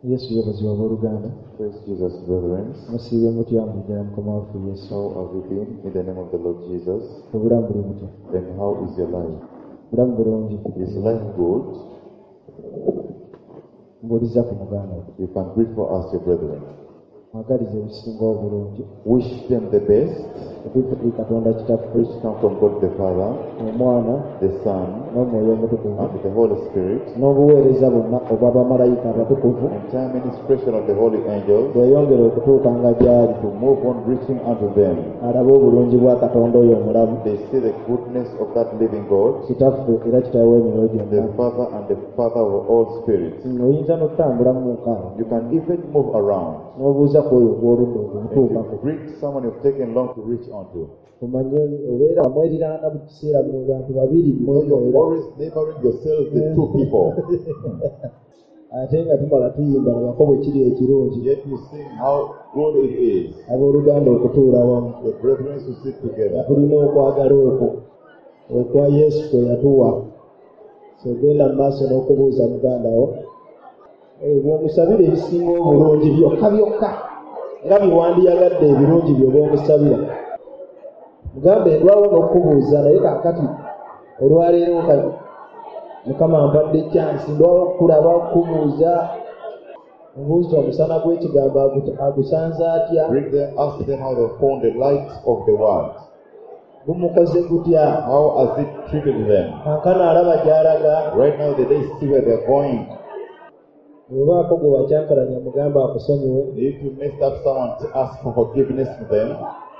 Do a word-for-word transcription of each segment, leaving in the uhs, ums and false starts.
Yesu yebaziwa abooluganda. Praise Jesus, brethren. Musiibe mutya mu ddala Mukama waffe Yesu. How have you been in the name of the Lord Jesus? Obulamu buli butya? Then how is your life? Bulamu bulungi. Is life good? Mbuuliza ku muganda wo. You can greet for us, your brethren. Mwagaliza ebisinga obulungi. Wish them the best. Ebifudde Katonda Kitaffe, Which come from God the Father, Omwana the Son, n'Omwoyo Omutukuvu, and the Holy Spirit, n'obuweereza bwonna obw'abamalayika abatukuvu and time ministration of the holy angels, bweyongera okutuukanga gy'ali, to move on reaching unto them. alabe obulungi bwa Katonda oyo omulamu, They see the goodness of that living God, Kitaffe era Kitaawe w'emyoyo the gyonna. Father and the Father of all spirits. Oyinza n'okutambula mu mukaano You can even move around n'obuuza ku oyo gw'oludda and okutuukako. you greet someone you've taken long to reach onto. Omanye obeera amwerirana buli kiseera mu bantu babiri You know, you're mwera. always neighboring yourself with two people. Ate nga tumala tuyimba nabako bwe kiri ekirungi, Yet you sing how good it is. abooluganda okutuula wamu. The brethren to sit together. Tulina okwagala okwo okwa Yesu kwe yatuwa. So genda mu maaso n'okubuuza muganda wo bw'omusabira ebisinga obulungi byokka byokka nga biwandiyagadde ebirungi byo bw'omusabira. Mugambe ndwawo n'okubuuza naye kaakati olwaleero kati Mukama mpadde chance ndwawo okulaba okubuuza obuuza omusana gw'ekigambo agusanze atya, Bring them, ask them how they found the light of the world. gumukoze gutya, How has it treated them? kankana alaba gy'alaga. Right now, they see where they're going. Bw'obaako gwe wakyankalanya mugambe akusonyiwe. If you messed up someone, to ask for forgiveness to them.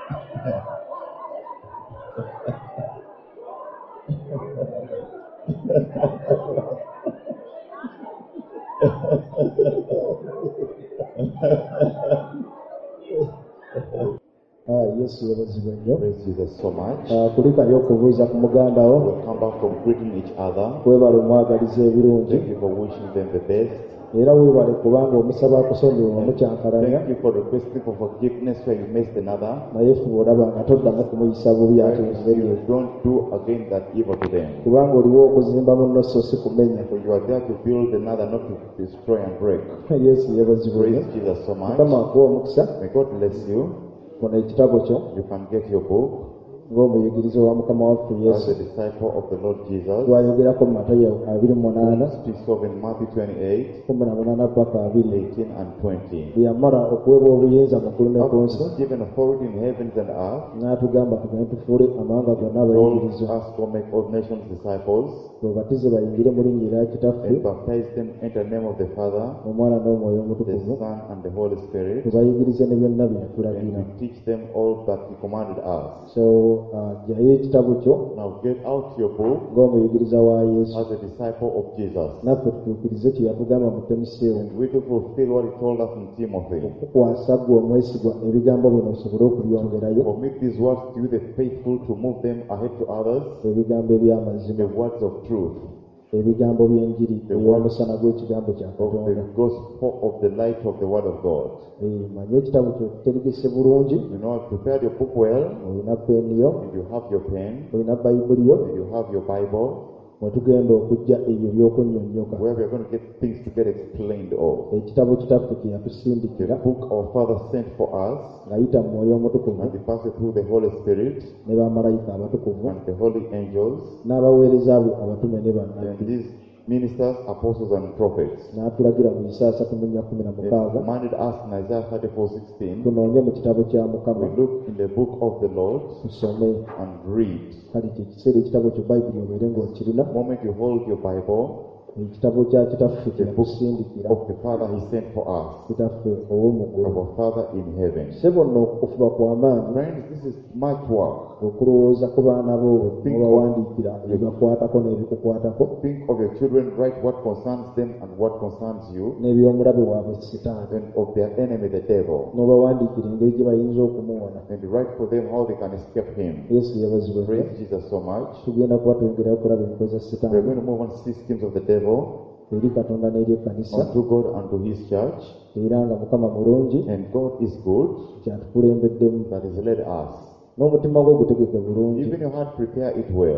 Ah, Yesu yabazibwa nnyo. Praise Jesus so much. Ah, kuli kali okubuuza ku muganda wo, We'll come back from greeting each other. weebale omwagaliza ebirungi, Thank you for wishing them the best. era weebale kubanga omusaba akusonyiwe omukyankalanya, Thank you for requesting for forgiveness where you missed another. naye fuba olaba nga toddamu kumuyisa bubi ate You engeri, don't do again that evil to them. kubanga oliwo okuzimba munno so si kumenya. For you are there to build another, not to destroy and break. Yesu yabazibwa nnyo. Praise Jesus so much. Mukama akuwa omukisa. May God bless you. Kono ekitabo kyo You can get your book ng'omuyigiriza wa Mukama waffe as Yesu a disciple of the Lord Jesus. twayogerako mu Matayo abiri mu munaana Speaks of in Matthew twenty-eight, kumi na munaana paka abiri. eighteen and twenty. Bwe yamala okuweebwa obuyinza mu ggulu ne ku nsi, God is given authority in heavens and earth. n'atugamba tugende tufuule amawanga gonna Told abayigiriza, us to make all nations disciples tubabatize bayingire mu linnya erya Kitaffe, and baptize them in the name of the Father, Omwana n'Omwoyo the Omutukuvu, Son, and the Holy Spirit, tubayigirize ne byonna bye and yatulagira. we teach them all that He commanded us. So uh, jjayo ekitabo kyo Now get out your book ng'omuyigiriza wa Yesu, as a disciple of Jesus. naffe tutuukirize kye yatugamba mu Timoseewo, And we to fulfill what He told us in Timothy. okukwasa ggwe omwesigwa ebigambo bino osobole okubyongerayo, Commit these words to you, the faithful, to move them ahead to others, ebigambo eby'amazima, the words of truth, ebigambo by'enjiri ey'omusana gw'ekigambo kya of the Katonda. gospel of the light of the word of God. Eh, manye ekitabo kyo kiterekese bulungi, You know, I've prepared your book well, olina peeni yo, and you have your pen, olina bayibuli yo, and you have your Bible, mwe tugenda okujja ebyo by'okunnyonnyoka. where we're going to get things to get explained of. Ekitabo kitaffe kye The yatusindikira book our Father sent for us, ng'ayita mu Mwoyo Omutukuvu and He passed it through the Holy Spirit ne bamalayika abatukuvu and the holy angels, n'abaweereza be abatume ne and bannabbi, these ministers, apostles, and prophets. n'atulagira mu Isaaya asatu mu nnya kumi na He mukaaga commanded us in Isaiah thirty-four sixteen, tunoonye mu kitabo kya Mukama we look in the book of the Lord tusome. and read. Kale kye kiseera ekitabo kyo bayibuli obeere ng'okirina, The moment you hold your Bible, ekitabo kya kitaffe kye the book yatusindikira, of the Father He sent for us, kitaffe ow'omuggulu. our Father in heaven. Ssebo nno okufuba kw'amaanyi Friends, this is much work. okulowooza ku baana bo n'obawandiikira ebibakwatako n'ebikukwatako, Think of your children, write what concerns them and what concerns you, n'eby'omulabe waabwe Setaani, and of their enemy, the devil. n'obawandiikira engeri gye bayinza okumuwona. And write for them how they can escape him. Yesu yabazibwa nnyo. Praise Jesus so much. Tugenda kuba twongera okulaba enkoza We're Setaani going to move on to see schemes of the devil, eri Katonda n'eri ekkanisa, unto God and to His church. era nga Mukama mulungi, And God is good, kyatukulembeddemu, that has led us. n'omutima gwo gutegeke bulungi, Even your heart, prepare it well.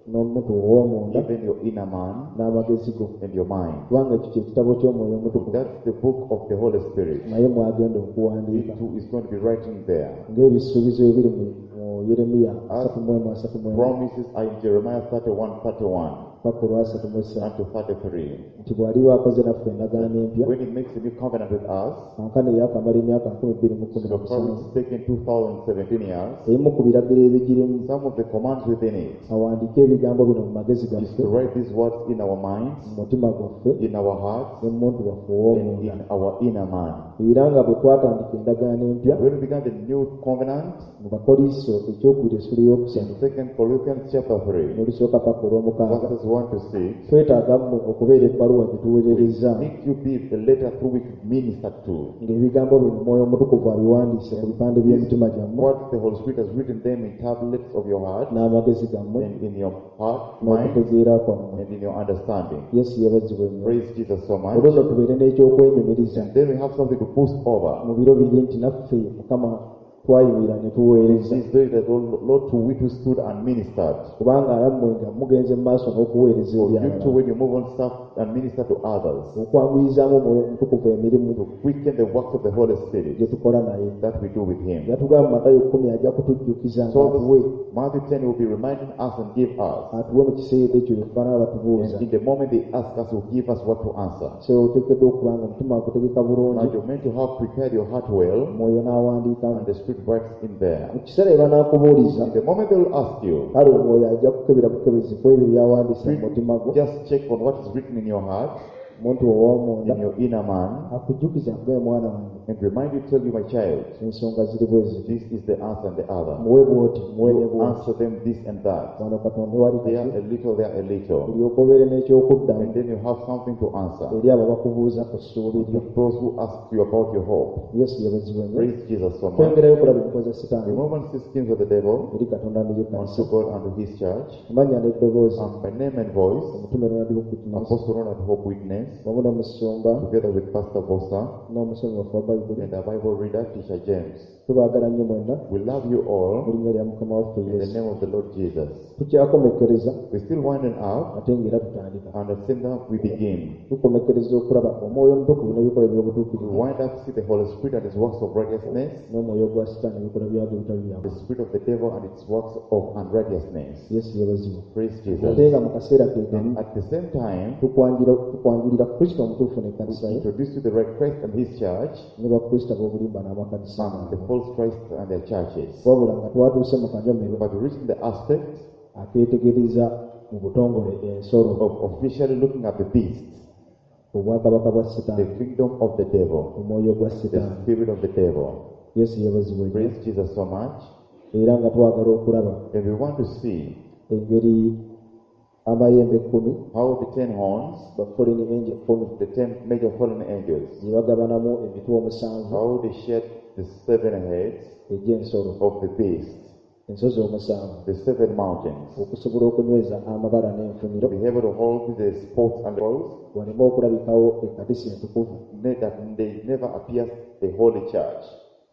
n'omuntu ow'omunda even your inner man n'amagezi go and your mind. kubanga ekyo kyekitabo ky'omwoyo omutukuvu That's the book of the Holy Spirit. naye mwagenda It okuwandiika too is going to be writing there. ng'ebisuubizo ebiri mu mu yeremiya asatu mu emu asatu mu emu Promises are in Jeremiah thirty-one, thirty-one pakulu asatu mu ssatu and to thirty-three. nti bw'aliba akoze naffe endagaano empya When he makes a new covenant with us, kankane yakamala emyaka nkumi bbiri mu kkumi na so probably musanvu it's taken two thousand seventeen years. ebimu ku biragiro ebigirimu Some of the commands within it awandiike ebigambo bino mu magezi is to gaffe write these words in our minds, mu mutima gwaffe in our hearts, ne mu muntu waffe and ow'omunda in our inner man. era nga bwe twatandika endagaano empya When we began the new covenant, mu bakoliso ekyokubiri essula in y'okusatu Second Corinthians chapter three, mulisooka paka olw'omukaaga verses one to six, twetaaga mmwe okubeera ebbaluwa gye tuweerereza need you be the letter through which we minister to. ng'ebigambo bino mwoyo omutukuvu abiwandiise ku bipande by'emitima gyammwe What the Holy Spirit has written them in tablets of your heart, n'amagezi gammwe and in your heart, mind, n'okutegeera kwammwe and in your understanding. yesu yeebazibwa ennyo Praise Jesus so much. olwo nno tubeere n'ekyokwenyumiriza And then we have something to boost over. mu biro biri nti naffe mukama twayimira ne tuweereza These days that Lord to which we stood and ministered. kubanga alammwe nga mugenze mu maaso n'okuweereza So eri you too, abalala when you move on stuff and minister to others, okwanguyizaamu omwoyo omutukuvu emirimu to quicken the works of the Holy gye Spirit tukola naye that we do with Him. yatugamba mu matayo kumi ajja kutujjukiza So ng'atuwe this Matthew ten will be reminding us and give us. atuwe mu kiseera ekyo byetufaanana batubuuza And in the moment they ask us, will give us what to answer. so oteekeddwa okuba nga omutima wagutegeka Now bulungi you're meant to have prepared your heart well, omwoyo n'awandiikamu and the Spirit writes in there. mu kiseera bye banaakubuuliza In the moment they will ask you, kale omwoyo ajja kukebera bukebezi ku ebyo byawandiisa mu mutima gwo just check on what is written in your heart, omuntu ow'omunda in your inner man, akujjukiza nkuge mwana wange and remind you, tell you, my child, ensonga ziri bwe ziti this is the answer and the other. muwe bwoti muwe ne You bwoti answer them this and that. wano katonda wali They are kati a little, they are a little. bulyoka obeere n'ekyokuddamu And then you have something to answer. eri abo bakubuuza ku ssuubi lyo Those who ask you about your hope. yesu yabazibwa nnyo Praise Jesus so much. twongerayo okulaba ebikoza sitaani Remove and see schemes of the devil eri katonda ndiyo kanisa unto God and to His church. amanya n'eddoboozi And by name and voice, omutume Ronald Witness Apostle Ronald Hope Witness, wamu n'omusumba together with Pastor Bosa n'omusomi waffe wa bayibuli and our Bible reader, Teacher James. tubaagala nnyo mwenna We love you all mu linnya lya mukama waffe in the yesu name of the Lord Jesus. tukyakomekereza We're still winding up, ate ng'era tutandika and at the same time we begin. tukomekereza okulaba omwoyo omutukuvu n'ebikolwa We by'obutuukirivu wind up to see the Holy Spirit and His works of righteousness, n'omwoyo gwa sitaani ebikolwa byagwo ebitali byamu the spirit of the devil and its works of unrighteousness. yesu yabazibwa Praise ate Jesus. nga mu kaseera ke kamu And at the same time, tukwanjira tukwanjulira kristo omutuufu n'ekkanisa ye introduce you the right Christ and His church, ne bakristo ab'obulimba n'amakanisa and the false Christ and their churches. wabula nga twatuuse mu kanyomero But reaching the aspect akeetegereza mu butongole ensolo of officially looking at the beast, obwakabaka bwa the sitaani kingdom of the devil, omwoyo gwa the sitaani spirit of the devil. yesu yabazibwa nnyo Praise Jesus so much. era nga twagala okulaba And we want to see engeri amayembe ekkumi how the ten horns, ba fallen angel kkumi the ten major fallen angels, gye bagabanamu emitwe omusanvu how they shed the seven heads egy'ensolo of the beast, ensozi omusanvu the seven mountains, okusobola okunyweza amabala n'enfuniro to be able to hold the spots and the balls, waleme okulabikawo ekatisi entukuvu that they never appears the holy church.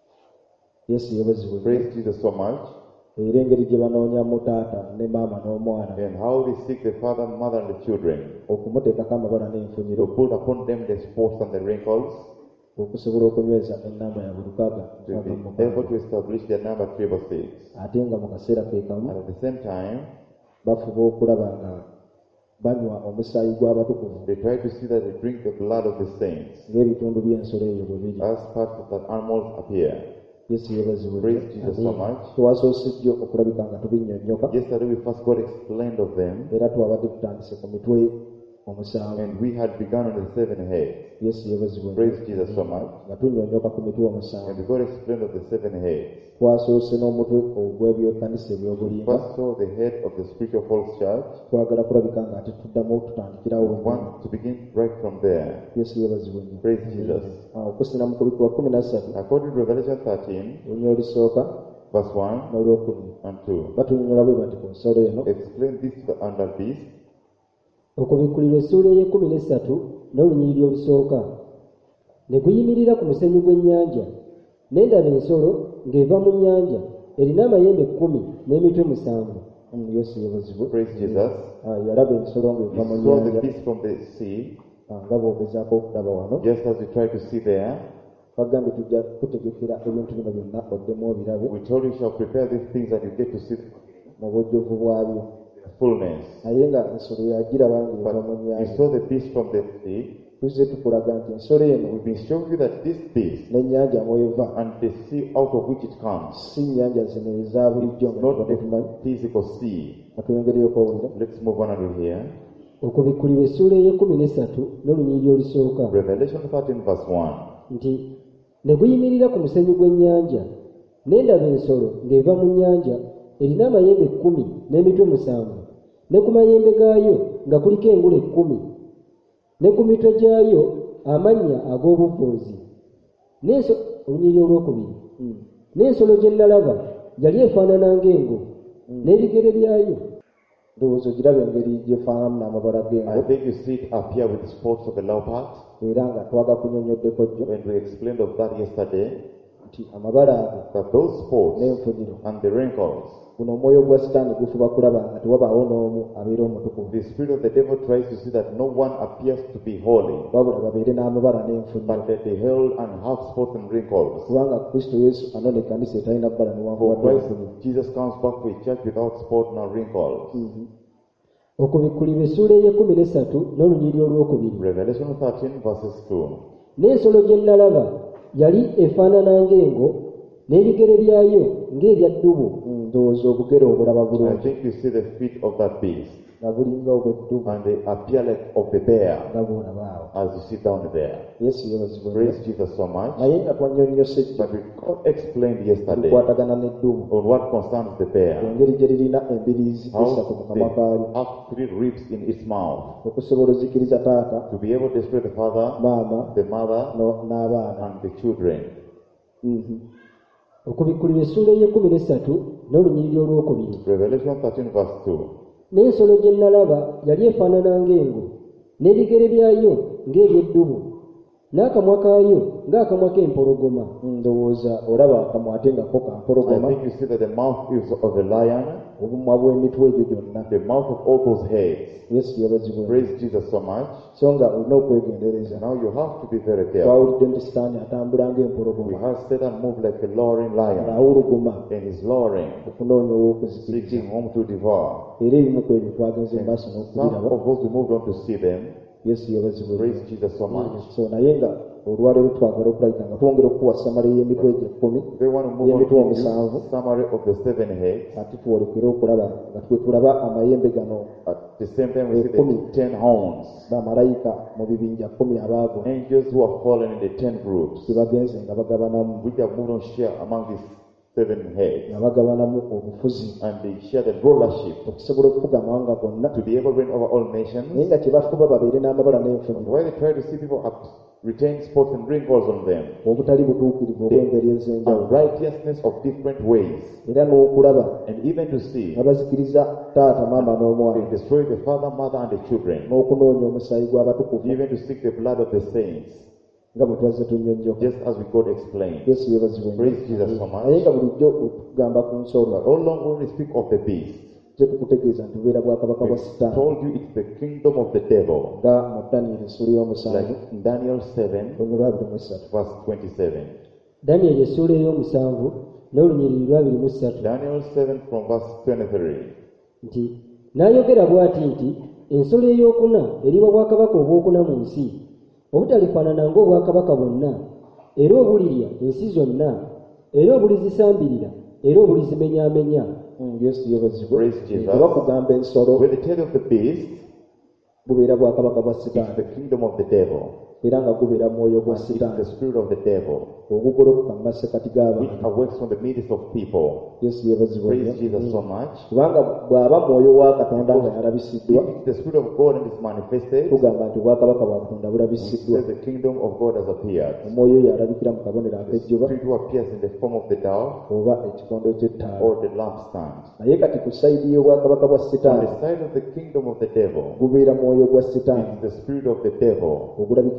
yesu yebazibwe Praise Jesus so much. era engeri gye banoonyamu taata ne maama n'omwana And how they seek the father, mother, and the children, okumuteekako amabala n'enfuniro to put upon them the spots and the wrinkles, okusobola okunyweza ennamba ya buli lukaaga to mukaaga be mu able mukaaga to establish their number triple six. ate nga mu kaseera ke kamu And at the same time, bafuba okulaba nga banywa omusaayi gw'abatukuvu they try to see that they drink the blood of the saints ng'ebitundu by'ensolo eyo bwe biri as parts of the animals appear. yesu yebazibwe Praise Jesus so much. twasoose jjo okulabika nga tubinnyonnyoka Yesterday we first got explained of them, era twabadde tutandise ku mitwe omusanvu and we had begun on the seven heads. yesu yebazibwe Praise Jesus so much. nga tunnyonnyoka ku mitwe And omusanvu we got explained of the seven heads. twasoose n'omutwe ogw'ebyokanisa ebyobulimba First saw the head of the spiritual false church. twagala kulabika nga ate tuddamu tutandikirawo We want to begin right from there. yesu yebazibwe nnyo Praise Jesus. Awo okusina mu kubikwa kumi na ssatu According to Revelation thirteen, lunya olusooka verse one n'olwokumi and two, batunnyonnyola bwe bati ku nsolo eno explain this to the under beast. okubikkulirwa essuula ey'ekkumi n'essatu n'olunyiriri olusooka ne guyimirira ku musenyu gw'ennyanja ne ndaba ensolo ng'eva mu nnyanja erina amayembe kkumi n'emitwe musanvu Mm, yesu yebazibwe. Praise Jesus. Ah, yalaba ensolo ng'eva mu He saw the nnyanja beast from the sea, ah, nga bw'ogezaako okulaba wano. just as we tried to see there. Bagambye tujja kutegekera ebintu bino byonna oddemu obirabe We told you shall prepare these things and you get to see mu bujjuvu bwabyo. the fullness. naye nga ensolo yagiraba ng'eva mu But you nnyanja. saw the beast from the sea. tuzze tukulaga nti ensolo eno We've been showing you that this beast n'ennyanja mweva and the sea out of which it comes, si nnyanja zino eza bulijjo nga not tuba tumanyi. the physical sea. Katuyongereyo okwawulira. Let's move on and hear. okubikkulirwa essuula ey'ekkumi n'essatu n'olunyiriri olusooka Revelation thirteen verse one. nti ne guyimirira ku musenyu gw'ennyanja ne ndaba ensolo ng'eva mu nnyanja erina amayembe ekkumi n'emitwe musanvu ne ku mayembe gaayo nga kuliko engule ekkumi ne ku mitwe gyayo amannya ag'obuvvuuzi n'enso olunyiriri olwokubiri n'ensolo gye nalaba yali efaanana ng'engo n'ebigere byayo ndowooza ogiraba engeri gyefaanamu n'amabala I g'engo think you see it appear with spots of the leopard. era nga twaga kunyonyoddeko jjo When we explained of that yesterday, nti amabala ago that those spots n'enfuniro and the wrinkles, guno omwoyo gwa sitaani gufuba kulaba nga tewabaawo n'omu abeera omutukuvu the spirit of the devil tries to see that no one appears to be holy, wabula babeere n'amabala n'enfuniro but that they held and have spots and wrinkles. kubanga kristo yesu anona ekkanisa etalina bbala newanvu For wadde Christ, enfuniro. Jesus comes back for a church without spot nor wrinkles. okubikkulirwa essuula ey'ekkumi n'essatu n'olunyiriri olwokubiri Revelation thirteen verses two. n'ensolo gye nalaba yali efaanana ng'engo n'ebigere byayo ng'ebya ddubu ndowooza obugere obulaba I bulungi think you see the feet of that beast, nga bulinga obw'eddubu and they appear like of the bear nga bwolaba awo. as you sit down there. yesu yebazibwe Praise Jesus so much. naye nga twannyonnyose jjo But we explained yesterday tukwatagana n'eddubu on what concerns the bear, engeri gye lirina embiriizi esatu mu how kamwa kaalyo they have three ribs in its mouth okusobola ozikiriza taata to be able to display the father, maama the mother, no- n'abaana. and the children. Mhm. okubikkulirwa essuula ey'ekkumi n'essatu n'olunyiriri olwokubiri Revelation thirteen verse two. n'ensolo gye nalaba yali efaanana ng'engo n'ebigere byayo ng'eby'eddubu n'akamwa kaayo ng'akamwa k'empologoma ndowooza olaba akamwa ate nga ko I kampologoma think you see that the mouth is of a lion, obumwa bw'emitwe egyo gyonna. the mouth of all those heads. yesu yabazibwe Praise Jesus so much. so nga olina okwegendereza. Now you have to be very careful. twawulidde nti sitaani atambula We ng'empologoma have Satan move like a roaring lion, ng'awuluguma and he's roaring, okunoonya ow'okuzikiriza. seeking whom to devour. era ebimu ku ebyo twagenze mu maaso Some n'okubiraba. of those we moved on to see them. yesu yabazibwe. Praise Jesus so much. so naye nga olwaleero twagala okulabika nga twongera okuwa samale y'emitwe egyo ekkumi They want to move on y'emitwe to omusanvu the summary of the seven heads. ate twolekere okulaba nga twe tulaba amayembe gano At the same time, we see Ekumi. the ten horns, bamalayika mu bibinja kkumi abaago angels who have fallen in the ten groups, gye bagenze nga bagabanamu which have moved on share among these seven heads, nga bagabanamu obufuzi and they share the rulership okusobola okufuga amawanga gonna to be able to reign over all naye nations. nga kye bafuba babeere n'amabala n'enfuniro Why they try to see people up, retain spots and wrinkles on them, obutali butuukirivu obw'engeri ez'enjawulo and righteousness of different ways, era n'okulaba and even to see nga bazikiriza taata maama they n'omwana destroy the father, mother, and the children, n'okunoonya omusaayi gw'abatukuvu even to seek the blood of the saints, nga bwe twazze tunnyonnyoka. just as we God explained. yesu yebazibwe nnyo. Praise Jesus so much. naye nga bulijjo okugamba ku nsolo But all along when we speak of the beast, ze tukutegeeza nti bubeera bwakabaka bwa we sitaani told you it's the kingdom of the devil, nga mu danieri essula y'omusanvu like in Daniel seven, lumu lwabiri mu essatu. verse twenty-seven. danyeri essuula ey'omusanvu n'olunyiriri lwabiri mu ssatu Daniel seven from verse twenty-three. nti n'ayogera bw'ati nti ensolo ey'okuna eriba bwakabaka obwokuna mu nsi obutalifaanana ng'obwakabaka bwonna era obulirya ensi zonna era obulizisambirira era obulizimenyaamenya. Mm, yesu yebazibwe. Praise Jesus. oba kugamba ensolo When they tell of the beast, bubeera bwakabaka bwa it's sitaani the kingdom of the devil, era nga gubeera mwoyo gwa and it's sitaani the spirit of the devil, ogugolokoka mu masekati which g'abantu. awakes from the midst of people. yesu yebazibwe Praise nnyo. Jesus so much. kubanga bw'aba mwoyo wa katonda nga yalabisiddwa If it's the spirit of God and it's manifested, tugamba nti obwakabaka bwa katonda we bulabisiddwa. say the kingdom of God has appeared. omwoyo oyo alabikira mu kabonero The ak'ejjuba spirit who appears in the form of the dove oba ekikondo ky'ettaala. or the lampstand. naye kati ku sayidi y'obwakabaka bwa On sitaani the side of the kingdom of the devil, gubeera mwoyo gwa sitaani it's the spirit of the devil ogulabikira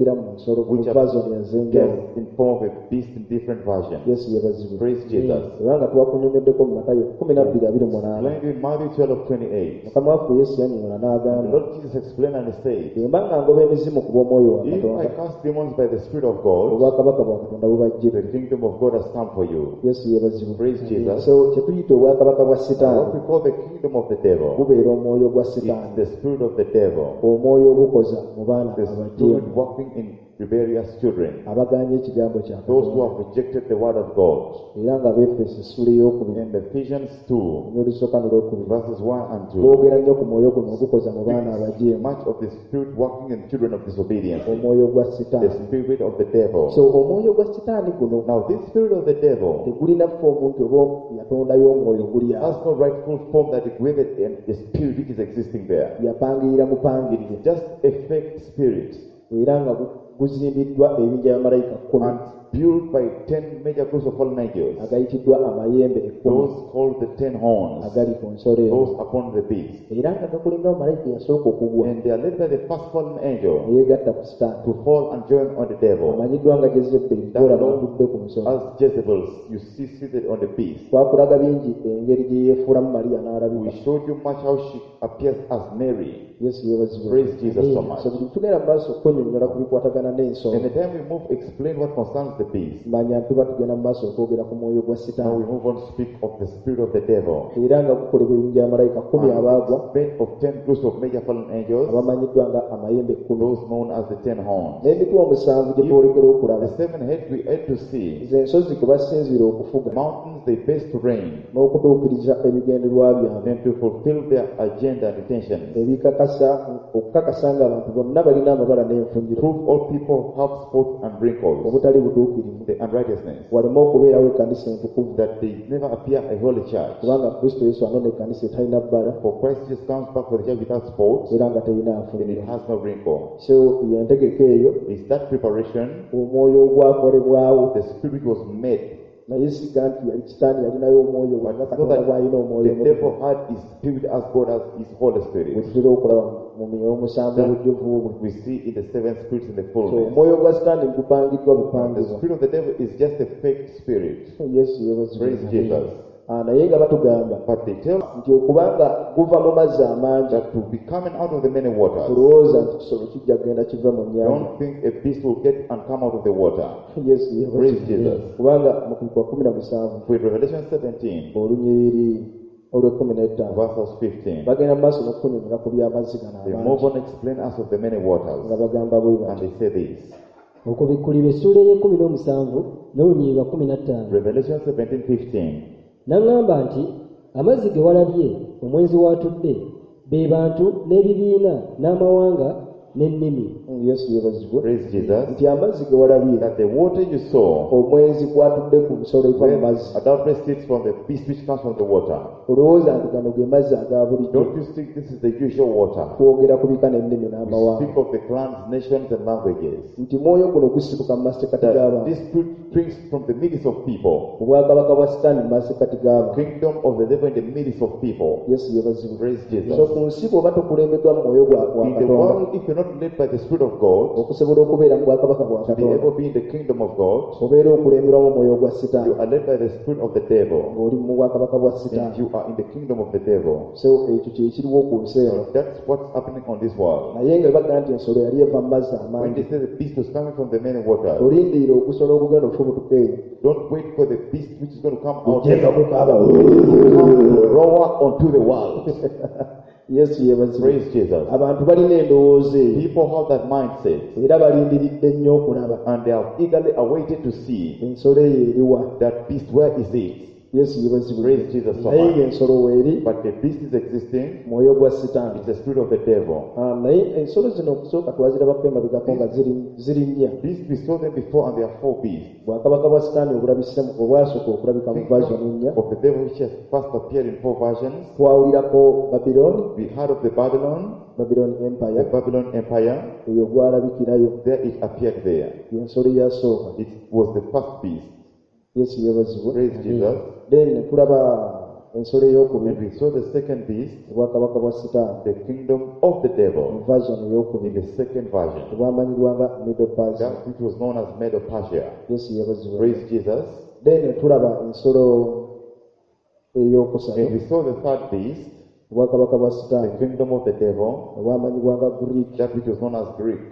ebibeera mu nsolo ku which version ez'enjawulo. appears in form of a beast in different versions. Yesu yebazibwe. Praise Jesus. Kubanga twakunyonyoddeko mu Matayo kumi na bbiri abiri munaana. Explained in Matthew twelve twenty-eight. Mukama waffe Yesu yannyonnyola The n'agamba, Lord Jesus explained and he said, bwe mba nga ngoba emizimu ku bw'omwoyo wa if I Katonda, cast demons by the Spirit of God, obwakabaka bwa Katonda bubajjire. the kingdom of God has come for you. Yesu yebazibwe. Praise Jesus. So kye tuyita obwakabaka bwa What Sitaani we call the kingdom of the devil, bubeera omwoyo gwa it's Sitaani, the spirit of the devil, omwoyo ogukoza mu baana the abajeemu spirit working in rebellious children, abagaanye ekigambo kya those who Katonda, have rejected the word of God. era nga beefeesa essula ey'okubiri In Ephesians two, n'olusooka n'olwokubiri verses one and two, boogera nnyo ku mwoyo guno ogukoza mu baana abajeemu, much of the spirit working in children of disobedience, omwoyo gwa the Sitaani. spirit of the devil. So omwoyo gwa Sitaani guno Now this spirit of the devil tegulina foomu nti oba yatondayo omwoyo guli has awo, no rightful form that it created and a spirit which is existing there. yapangirira mupangirire, It's just a fake spirit era nga gu- guzimbiddwa ebinja by'amalayika kkumi and built by ten major groups of fallen angels, agayitiddwa amayembe ekkumi those called the ten horns, agali ku nsolo eno, those upon the beast. era nga gakulembera malayika eyasooka okugwa And they are led by the first fallen angel eyeegatta ku Sitaani, to fall and join on the devil. amanyiddwa nga Jezeberi, That olaba Lord, atudde ku nsolo. as Jezebels, you see seated on the beast. Twakulaga bingi engeri gye yeefuulamu Maliya n'alabika. We showed you much how she appears as Mary. Yesu yeebazibwe. Praise Jesus so much. So buli tugenda mu maaso okwennyonnyola ku bikwatagana n'ensolo, And the time we move, explain what concerns the beast. manya tuba tugenda mu maaso okwogera ku mwoyo gwa Now Sitaani, we move on to speak of the spirit of the devil. era nga gukolebwa ebinja by'amalayika kkumi abaagwa, Made of ten groups of major fallen angels, abamanyiddwa nga amayembe ekkumi, those known as the ten horns. n'emitwe omusanvu gye twolekera okulaba. The seven heads we had to see, Ze ensozi kwe basinziira okufuga mountains they face to reign, n'okutuukiriza ebigendererwa byabwe, and to fulfill their agenda and intentions. ebikakasa okukakasa nga abantu bonna balina amabala n'enfunyiro, Prove all people have spots and wrinkles, obutali butuukirivu, the unrighteousness, waleme okubeerawo ekkanisa entukuvu, that they never appear a holy church. kubanga Kristo Yesu anona ekkanisa etalina bbala For Christ just comes back for the church without spot, era nga terina and it nfunyiro. has no wrinkle. So yentegeka eyo Is that preparation, omwoyo ogwakolebwawo, the spirit which was made, naye siga nti yali Kitaani yalinayo omwoyo but wonna so Katonda that bw'alina omwoyo the omutukuvu. devil had his spirit as God has his Holy bwe Spirit. tutera okulaba mu myoyo omusanvu obujjuvu bwe. We see in the seven spirits in the So fullness. omwoyo gwa Sitaani gupangiddwa The bupangibwa. spirit of the devil is just a fake spirit. Yesu yeebazibwe. Praise Jesus. Ah, naye nga batugamba But they tell nti okubanga guva mu mazzi amangi, that to be coming out of the many waters, tulowooza nti kisolo kijja kugenda kiva mu nnyanja. don't think a beast will get and come out of the water. Yesu Praise yeebazibwe. Jesus. Kubanga mu kwa kumi na musanvu With Revelation seventeen, olunyiriri olw'ekkumi n'ettaano verse fifteen, bagenda mu maaso n'okunyonnyola ku by'amazzi gano they amangi, move on and explain us of the many nga waters. bagamba bwe And bati. they say this. okubikkulirwa essuula ey'ekkumi n'omusanvu n'olunyiriri lwa kkumi na ttaano. Revelation seventeen fifteen. N'aŋŋamba nti amazzi ge walabye omwenzi w'atudde be bantu n'ebibiina n'amawanga n'ennimi. Yesu yeebazibwe. Praise Jesus. Nti amazzi ge walabye, That the water you saw, omwenzi gwatudde ku nsolo eva mu where mazzi, adultery sits from the beast which comes from the water. olowooza nti gano ge mazzi aga bulijjo. Don't you think this is the usual water? Twogera ku bika n'ennimi We n'amawanga. speak of the clans, nations, and languages. Nti mwoyo guno gusibuka mu masekati That g'abantu. this spirit springs from the midst of people. Obwakabaka bwa Sitaani mu masekati g'abantu. Kingdom of the devil in the midst of people. Yesu yeebazibwe. Praise Jesus. So ku nsi bw'oba tokulembeddwa mu mwoyo gwa gwa In the Katonda, world, if you're not led by the Spirit of God, okusobola okubeera mu bwakabaka bwa to be Katonda, able to be in the kingdom of God, obeera okulemberwa mu mwoyo gwa you Sitaani, are led by the spirit of the devil, ng'oli mu bwakabaka bwa and Sitaani. you are in the kingdom of the devil. So ekyo kye kiriwo ku nsi eno. So that's what's happening on this world. Naye nga baga nti ensolo yali eva mu mazzi When amangi, they say the beast was coming from the many waters, olindiira ogusolo ogugenda okufubutuka eyo, don't wait for the beast which is going to come out ojjenga and kukaaba. roar onto the world. Yesu yeebazibwe. Praise Jesus. Abantu balina endowooza eyo, People have that mindset, era balindiridde nnyo okulaba and they have eagerly awaited to see ensolo eyo eriwa. that beast. Where is it? Yesu yeebazibwe. Praise Jesus so Naye much. ng'ensolo weeri, But the beast is existing. mwoyo gwa Sitaani. It's the spirit of the devil. Ah, naye ensolo zino okusooka twazirabako emabegako nga ziri ziri nnya. Beasts, we saw them before, and there are four beasts. Bwakabaka bwa Sitaani obulabise obwasooka okulabika mu version nnya, Of the devil which has first appeared in four versions. twawulirako Babilooni, We heard of the Babylon, Babylon the Empire, Babylon Empire. eyo gwalabikirayo, There it appeared there. y'ensolo eyasooka. It was the first beast. Yesu yeebazibwe. Praise Jesus. Then ne tulaba ensolo ey'okubiri And we saw the second beast, obwakabaka bwa sitaani the kingdom of the mu devil, version in ey'okubiri the second version. obwamanyirwanga Middle Persia. That which was known as Medo-Persia. Yesu yabazibwa. Praise Jesus. Then tulaba ensolo ey'okusatu And we saw the third beast, obwakabaka bwa the sitaani kingdom of the devil, obwamanyirwanga Greek. that which was known as Greek.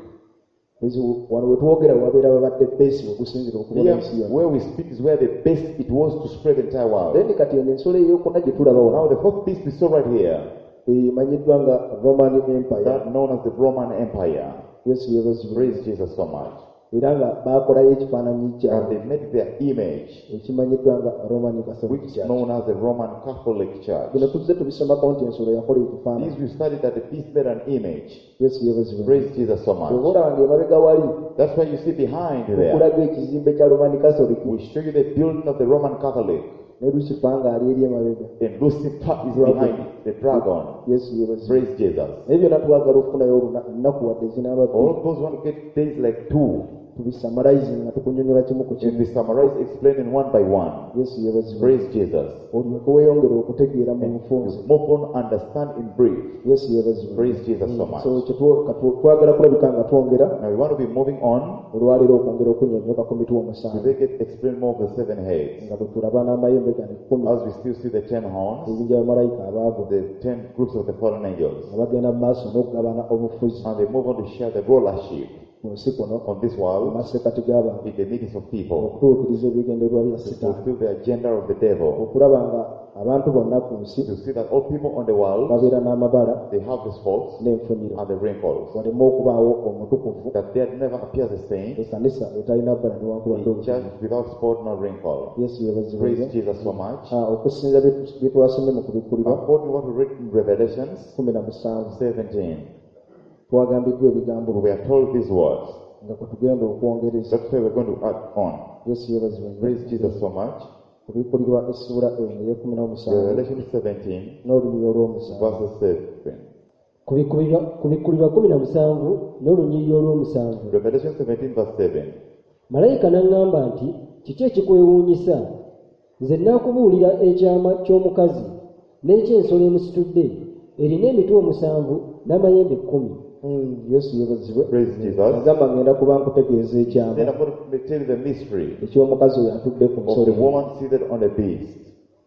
Wano wetwogera wabeera babadde besi okusinzira okubola Here, ensi yonna. where we speak is where the best it was to spread the entire world. Then kati eno ensolo ey'okuna gye tulaba Now wano the fourth beast we saw right here, emanyiddwa nga Roman Empire. that known as the Roman Empire. Yesu yabazibwa. Praise Jesus so much. Era nga baakolayo ekifaananyi And kyabwe they made their image, ekimanyiddwa nga Roman Catholic which is Church. known as the Roman Catholic Church. Bino tuzze tubisomako nti ensolo yakola ekifaananyi. These we studied that the beast made an image. Yesu yabazibwa. Praise Jesus so much. Bw'olaba ng'emabega wali That's why you see behind there, okulaga ekizimbe kya Roman Catholic we show you the building of the Roman Catholic. ne Lucifer ng'ali eri emabega. And Lucifer is behind it, the dragon. Yesu yabazibwa. Praise Jesus. Naye byonna twagala okufunayo olunaku wadde zinaaba All those want to get days like two, tubisamalize nga tukunyonyola kimu ku and kimu. we summarize, explaining one by one. Yesu yabazibwa. Praise Jesus. olyoke weeyongere okutegeera mu And bufunze. you move on, understand in brief. Yesu yabazibwa. Praise Jesus so much. So kyetwo- katu- twagala kulabika nga twongera Now we want to be moving on. olwaleero okwongera okunyonyoka ku mitwe omusanvu We get explain more of the seven heads. nga bwe tulaba n'amayembe gano ekkumi As we still see the ten horns, ebinja bamalayika abaagwa the ten groups of the fallen angels. nga bagenda mu maaso n'okugabana obufuzi And they move on to share the rulership mu nsi kuno on this mu world masekati g'abantu in the midst of people, okutuukiriza ebigendererwa bya to sitaani fulfill the agenda of the devil, okulaba nga abantu bonna ku nsi to see that all people on the world, babeera n'amabala they have the spots n'enfuniro and the wrinkles, waleme okubaawo omutukuvu that there never appears a saint, ekkanisa etalina bbala newankubadde a church obutukuvu. without spot nor wrinkle. Yesu yabazibwa. Praise Jesus so much. Ah, okusinza bye- bye twasomye mu kubikulirwa According to what we read in Revelations kumi na musanvu seventeen, twagambiddwa ebigambo we are told these words. nga kwe tugenda okwongereza. That's why we're going to add on. Yesu yabazibwa. Praise Jesus so much. kubikulirwa essuula eno ey'ekumi n'omusanvu Revelation seventeen, n'olunyiri olw'omusanvu. verses seven. ku bikulirwa ku bikulirwa kumi na musanvu n'olunyiriri olw'omusanvu. Revelation seventeen, verse seven. Malayika n'aŋŋamba nti, kiki ekikwewuunyisa? Nze naakubuulira ekyama ky'omukazi n'eky'ensolo emusitudde erina emitwe omusanvu n'amayembe ekkumi. Mm, Yesu yabazibwe. Praise Jesus. Agamba ngenda kuba nkutegeeza Then ekyama I'm going to tell you the mystery eky'omukazi oyo atudde ku of nsolo the woman seated on the beast,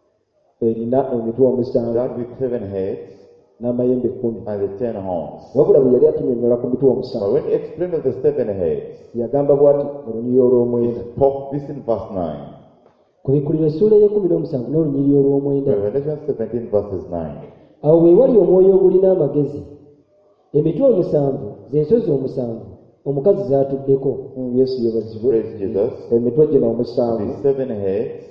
erina emitwe omusanvu that with seven heads n'amayembe ekkumi. and the ten horns. Wabula bwe yali atunyonnyola ku mitwe But omusanvu when he explained of the seven heads, yagamba bw'ati mu lunyiri olw'omwenda. he spoke this in verse nine. Ku bikulirwa essuula ey'ekumi n'omusanvu n'olunyiriri olw'omwenda. Revelation seventeen, verses nine. Awo bwe wali omwoyo ogulina amagezi, emitwe omusanvu z'ensozi omusanvu omukazi z'atuddeko. Mm, Yesu yabazibwe. Praise Jesus. Emitwe gino omusanvu The seven heads,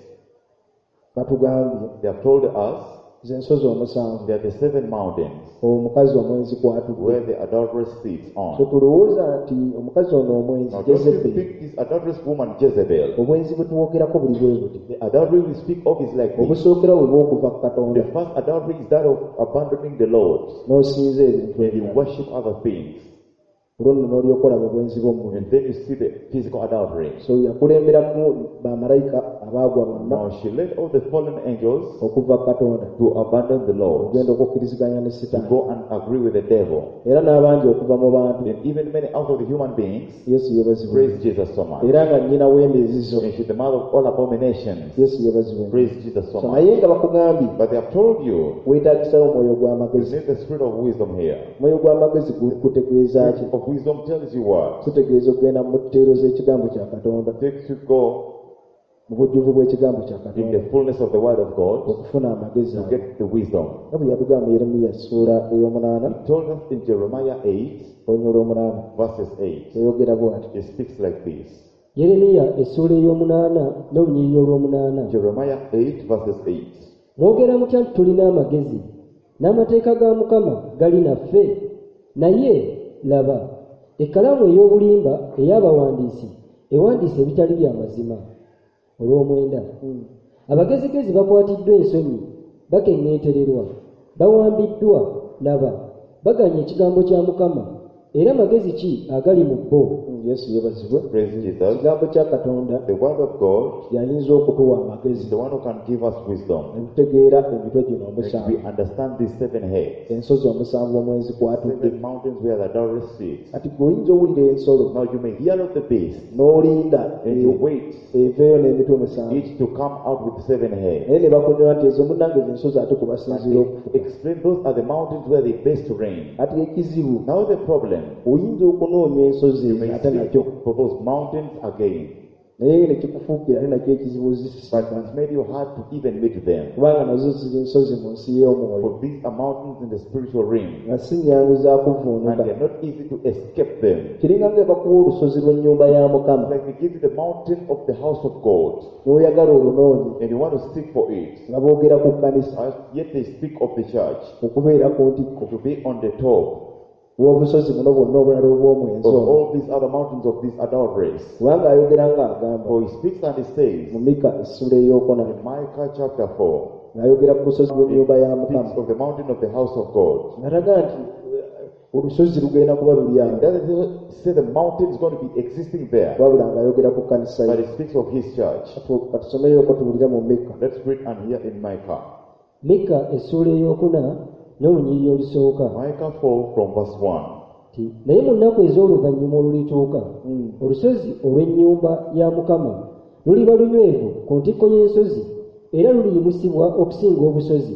batugambye they have told us, z'ensozi omusanvu they are the seven mountains omukazi omwenzi kwatudde. where the adulteress sits So on. tulowooza nti omukazi ono omwenzi Now, don't you Jezebeli, think this adulterous woman Jezebel, obwenzi bwe tuwogerako buli bwe buti. the adultery we speak of is like this. Obusookera bwe bw'okuva ku Katonda The first adultery is that of abandoning the Lord, n'osinza ebintu and you ebirala. worship other things. Olwo nno n'olyoka olaba obwenzi bw'omubiri. And then you see the physical adultery. So yakulemberamu bamalayika abaagwa bonna Now she led all the fallen angels okuva ku Katonda to abandon the Lord, ogenda okukkiriziganya ne to Sitaani, go and agree with the devil. era n'abangi okuva mu bantu. And even many out of the human beings Yesu yebazibwe. praise Jesus so much. Era nga nnyina w'embizizo. And she's the mother of all abominations. Yesu yebazibwe. Praise Jesus so So much. naye nga bakugambye But they have told you, weetaagisawo omwoyo you gw'amagezi. need the spirit of wisdom here. Omwoyo gw'amagezi gu- gutegeeza ki? Of wisdom tells you what? Kutegeeza okugenda mu tteero z'ekigambo kya Katonda, Takes you go mu bujjuvu bw'ekigambo kya in Katonda, the fullness of the word of God okufuna amagezi to ago. get the wisdom. nga bwe yatugamba mu Yeremiya ssuula ey'omunaana He told us in Jeremiah eight, olunya olw'omunaana verses eight. eyogera bw'ati. It speaks like this. Yeremiya essuula ey'omunaana n'olunyiriri olw'omunaana. Jeremiah eight, verses eight. Mwogera mutya nti tulina amagezi, n'amateeka ga Mukama gali naffe? Naye laba, ekkalaamu ey'obulimba ey'abawandiisi ewandiisa ebitali bya mazima. Olw'omwenda, abagezigezi bakwatiddwa ensonyi, bakeŋŋeetererwa, bawambiddwa, laba, baganya ekigambo kya Mukama, era magezi ki agali mu bo? Yesu yebazibwe. Praise Jesus. Ekigambo kya Katonda The word of God y'ayinza okutuwa is amagezi the one who can give us wisdom. ne tutegeera emitwe gino And omusanvu, we understand these seven heads, ensozi omusanvu omwenzi kwatudde. seven mountains where the adulteress sits. Kati gwe oyinza owulira ensolo Now you may hear of the beast, n'olinda and you wait eveeyo n'emitwe musanvu, each to come out with seven heads. naye ne bakunywa nti ezo munnange ensozi ate ku And basinziira they okufuga. explain those are the mountains where they best reign. Kati ekizibu, Now the problem, oyinza okunoonya ensozi you ezo may ate nakyo, seek for those mountains again, naye ne kikufuukira ate nakyo ekizibu but zisisaka, it's made you hard to even meet them. kubanga nazo ziri ensozi mu nsi y'omwoyo, For these are mountains in the spiritual realm, nga si nnyangu za and kuvuunuka. they are not easy to escape them. Kiringa nga bakuwa olusozi lw'ennyumba ya Mukama, Like they give you the mountain of the house of God, n'oyagala olunoonye, and you want to seek for it, nga boogera ku kkanisa, uh, yet they speak of the church okubeera ku ntikko to be on the top w'obusozi buno bwonna obulala obw'omwenzi of ono. all these other mountains of this adult race. Kubanga ayogera ng'agamba For he speaks and he says mu Mika essula ey'okuna, in Micah chapter four, ng'ayogera ku lusozi lw'ennyumba ya speaks Mukama, of the mountain of the house of God. ng'alaga nti olusozi lugenda kuba luli It awo, doesn't say the mountain is going to be existing there, wabula ng'ayogera ku kkanisa but ye. it speaks of his church. Katusomeyo tuwulire mu Mika. Let's read and hear in Micah. Mika essula ey'okuna n'olunyiriri olusooka Micah four from verse one. nti, naye mu nnaku ez'oluvannyuma olulituuka, Mm. olusozi olw'ennyumba ya Mukama luliba lunywevu ku ntikko y'ensozi, era luliyimusibwa okusinga obusozi.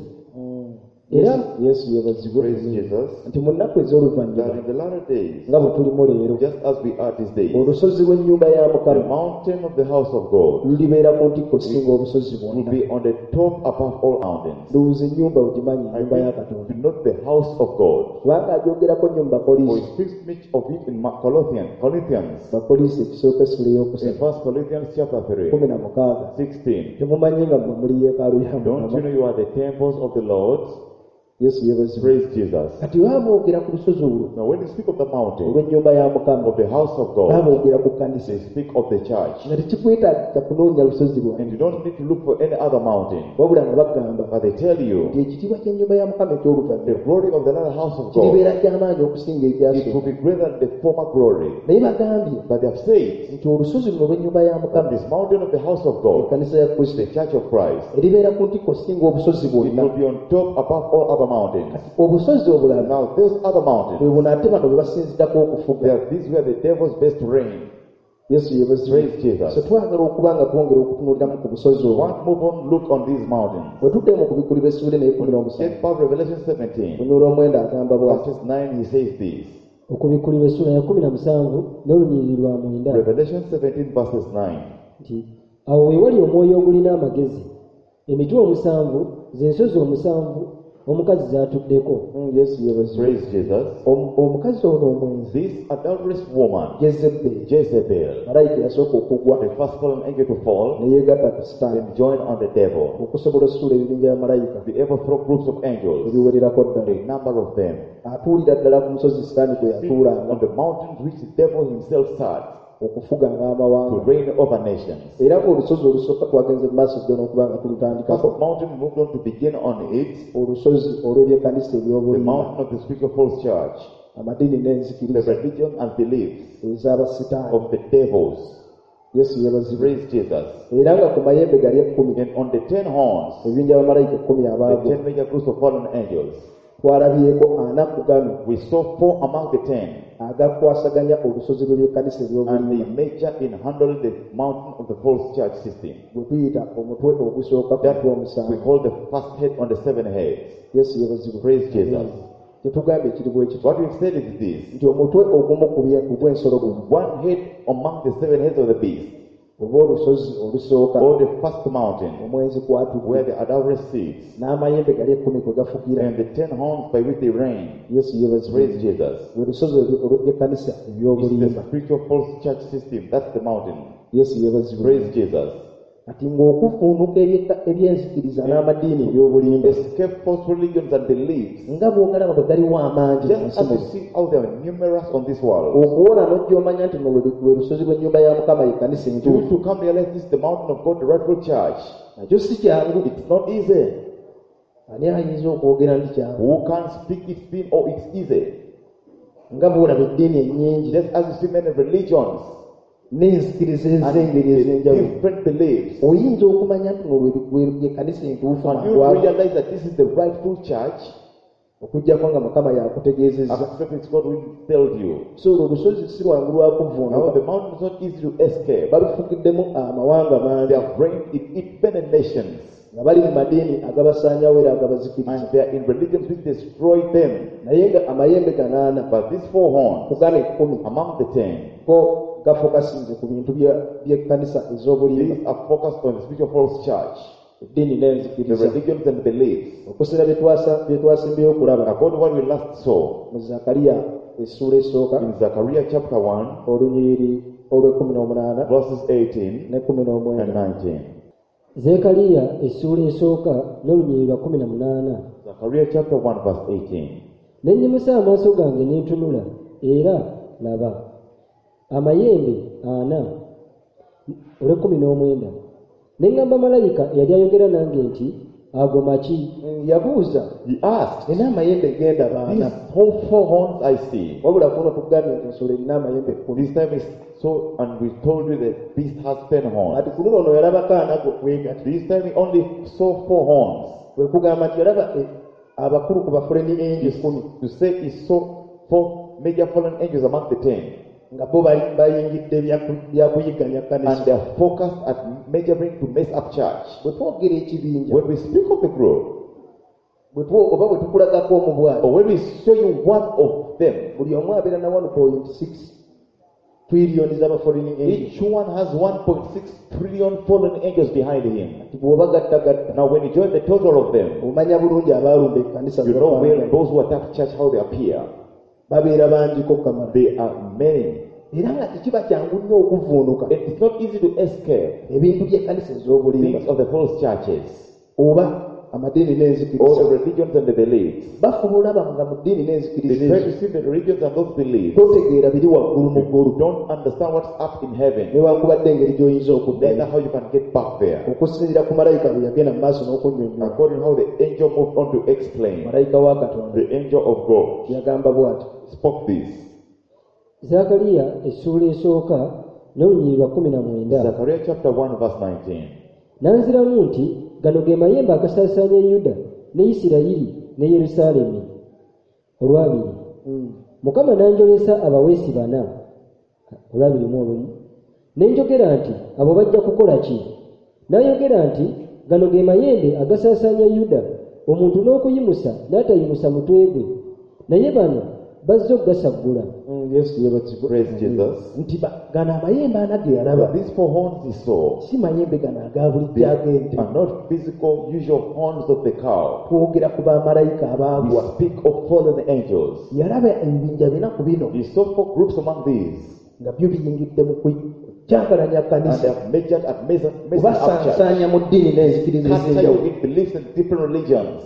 Era Yesu yebazibwe Praise Jesus. nti mu nnaku ez'oluvannyuma That in the latter days, nga bwe tulimu leero, just as we are these days, olusozi lw'ennyumba ya the Mukama mountain of the house of God lulibeera ku ntikko okusinga obusozi will bwonna. be on the top above all mountains. Ndowooza ennyumba ogimanyi, I ennyumba ya mean, Katonda, to not the house of God. kubanga agyogerako nnyo mu For he Bakolinso, speaks much of it in Ma- Colossians, Corinthians, Bakolinso ekisooka essula in ey'okusatu First Corinthians chapter three, kumi na mukaaga, sixteen. temumanyi nga mmwe muli yeekaalu ya Don't you Mukama. know you are the temples of the Lord? Yesu yebazibwe. Praise Jesus. Kati baba boogera ku lusozi olwo Now when you speak of the mountain, olw'ennyumba ya Mukama, of the house of baba God, boogera ku kkanisa, they speak of the church. nga tekikwetaagisa kunoonya lusozi lwonna, And you don't need to look for any other mountain. wabula nga bagamba But they tell you, nti ekitiibwa ky'ennyumba ya Mukama the eky'oluvannyuma glory of the latter house of God, kiribeera ky'amaanyi okusinga it will ekyasooka. be greater than the former glory. Naye bagambye But they have said nti olusozi luno olw'ennyumba ya that Mukama, this mountain of the house of God, ekkanisa ya Kristo, the church of Christ, eribeera ku ntikko okusinga obusozi it bwonna. will be on top above all other mountains. Obusozi obulala Now those other bwe mountains, buno ate bano bwe basinzirako okufuga. they are these where the devil's best reign. Yesu yebazibwe. Praise Jesus. So twagala okuba nga twongera okutunuuliramu ku busozi So obwo. one move on, look on these mountains. bwe tuddemu ku bikuli b'essuula n'ekumi n'omusanvu Get back Revelation seventeen, kunyula omwenda agamba bw'ati, verses nine, he says this. okubikulirwa essula ya kumi na musanvu n'olunyiriri lwa mwenda, Revelation seventeen, verses nine. nti awo we wali omwoyo ogulina amagezi, emitwe omusanvu z'ensozi omusanvu omukazi z'atuddeko. Mm, Yesu yebazibwe. Praise Jesus. Omu- omukazi ono omwenzi This adulterous woman, Jezeberi, Jezebel, malayika yasooka okugwa the first fallen angel to fall, ne yeegatta ku sitaani and join on the devil. okusobola ossuula ebibinja bya malayika Be able to throw groups of angels, ebiwererako ddala. a number of them, atuulira ddala ku musozi sitaani kwe sit yatuulanga on the mountains which the devil himself sat okufuga to ng'amawanga. reign over nations. Era olusozi olusooka twagenze mu maaso jjo n'okuba nga First tulutandikako, mountain moved on to begin on it, olusozi olw'ebyekanisa the eby'obulimba, mountain of the spiritual false church, amadiini the n'enzikiriza religion and beliefs ez'abasitaani. of the devils. Yesu yebazibwe. Praise Jesus. Era nga ku mayembe gali ekkumi And on the ten horns, ebibinja bamalayika ekkumi the abaagwa, ten major groups of fallen angels, twalabyeko ana ku gano we saw four among the ten, agakwasaganya olusozi lw'ebyekanisa and eby'obulimba, they major in handling the mountain of the false church system. bwe tuyita omutwe ogusooka ku That mutwe we omusanvu. call the first head on the seven heads. Yesu yebazibwe. Praise Jesus. Tetugambye ekiri bwe kityo What we've said is this: nti omutwe ogumu ku bye- ku bw'ensolo buno one head among the seven heads of the beast, oba olusozi olusooka or the first mountain omwenzi kwatudde, where the adulteress sits, n'amayembe gali ekkumi kwe gafugira. and the ten horns by which they reign. Yesu yebazibwe. Praise Jesus. lwe lusozi olw'ekkanisa It's the eby'obulimba. spiritual false church system. That's the mountain. Yesu yebazibwe. Praise Jesus. kati ng'okufuunuka ebyeka- ebyenzikiriza n'amadiini eby'obulimba Escape false religions and beliefs. nga bw'ogalaba bwe galiwo amaangi mu Just nsi as you muno, see how they are numerous on this world. okuwona n'ojja omanya nti lwe lwe lusozi lw'ennyumba ya Mukama y'ekkanisa You entuufu, to come realize this is the mountain of God, the rightful church. nakyo si kyangu. It's not easy. Ani ayinza okwogera nti kyangu? Who can speak its thing or it's easy? nga bw'olaba eddiini ennyingi Just as you see many religions n'enzikiriza and ez'engeri ez'enjawulo, different beliefs, oyinza okumanya nti lw'ekkanisa entuufu and you mangwago realize that this is the rightful church, okuggyako nga Mukama yakutegeezezza. except it's God will tell you. So olwo olusozi si lwangu lwa Now kuvvuunuka, the mountain is not easy to escape. balufukiddemu amawanga They mangi have reigned in it many nations, nga bali mu madiini agabasaanyawo era agabazikiriza, and they are in religions which destroy them. naye nga amayembe ganaana But these four horns, kugana ekkumi among the ten, ko gafokasinze ku bintu bya- by'ekkanisa ez'obulimba, these are focused on the spiritual false church, eddiini the n'enzikiriza. religions and beliefs. Okusinga bye twasa- bye twasembeyo okulaba According to what we last saw mu Zakariya essuula esooka in Zechariah chapter one, olunyiri olw'ekkumi n'omunaana verses eighteen n'ekkumi and n'omwenda. nineteen. zeekaliya essuula esooka n'olunyiriri lwa kumi na munaana. Zechariah chapter one, verse eighteen. Ne nnyimusa amaaso gange ne ntunula, era laba amayembe ana. olw'ekkumi n'omwenda. Ne ŋŋamba malayika eyali ayogera nange nti, ago maki? Yabuuza, He asked, erina amayembe genda baana, these whole four horns I see. wabula kuno tugambye nti ensolo erina amayembe ekkumi. This time is so, and we told you that beast has ten horns. Kati ku luno ono yalaba kaana kwegati, This time he only saw four horns. kwe kugamba nti yalaba eh, abakulu ku bafuleni angels kumi, To say he saw four major fallen angels among the ten. nga bo bali- bayingidde bya- byakuyigganya And kkanisa. they are focused at majoring to mess up church. Bwe twogera ekibinja, When we speak of the group, bwe tw- oba bwe tukulagako omu bwati, or when we show you one of them, buli omu abeera na one point six trillion z'abafuleni angels. each one has one point six trillion fallen angels behind him. Bw'obagattagatta, Now when you join the total of them, omanya bulungi abaalumba ekkanisa you know well z'abantu. those who attack church how they appear. Babeera bangiko kamala. They are many. Era nga tekiba kyangu nnyo okuvvuunuka It is not easy to escape ebintu by'ekkanisa ez'obulimba things of the false churches oba amadiini or the n'enzikiriza. religions and the beliefs. Bafuba olaba nga mu ddiini They n'enzikiriza try ezo to see the religions and those beliefs. totegeera biri waggulu mu ggulu, You don't understand what's up in heaven. newankubadde engeri gy'oyinza Neither okuddayo how you can get back there. okusinziira ku malayika bwe yagenda mu maaso n'okunnyonnyola. According to how the angel moved on to explain, Malayika wa Katonda the angel of God yagamba bw'ati, spoke this. Zakariya essuula esooka n'olunyiriri lwa kumi na mwenda. Zechariah chapter one, verse nineteen. Nanziramu nti, gano ge mayembe agasaasaanya Yuda ne Isirayiri ne Yerusaalemi. Olwabiri. Mukama n'anjolesa abaweesi bana. Olwabiri mu olumu. Ne njogera nti, abo bajja kukola ki? N'ayogera nti, gano ge mayembe agasaasaanya Yuda, omuntu n'okuyimusa n'atayimusa mutwe gwe. Naye bano bazze okugasaggula. Mm, Yesu yeebazibwe. Praise Jesus. Nti ba- gano amayembe ana ge yalaba These four horns he saw, si mayembe gano aga bulijjo they ag'ente. are not physical, usual horns of the cow. Twogera ku bamalayika We abaagwa. speak of fallen angels. Yalaba ebibinja bina ku bino He saw four groups among these, nga byo biyingidde mu kukyankalanya and they kkanisa, have measured and measured, measured up church. kubasaasaanya mu ddiini n'enzikiriza Cast ez'enjawulo. you in beliefs in different religions.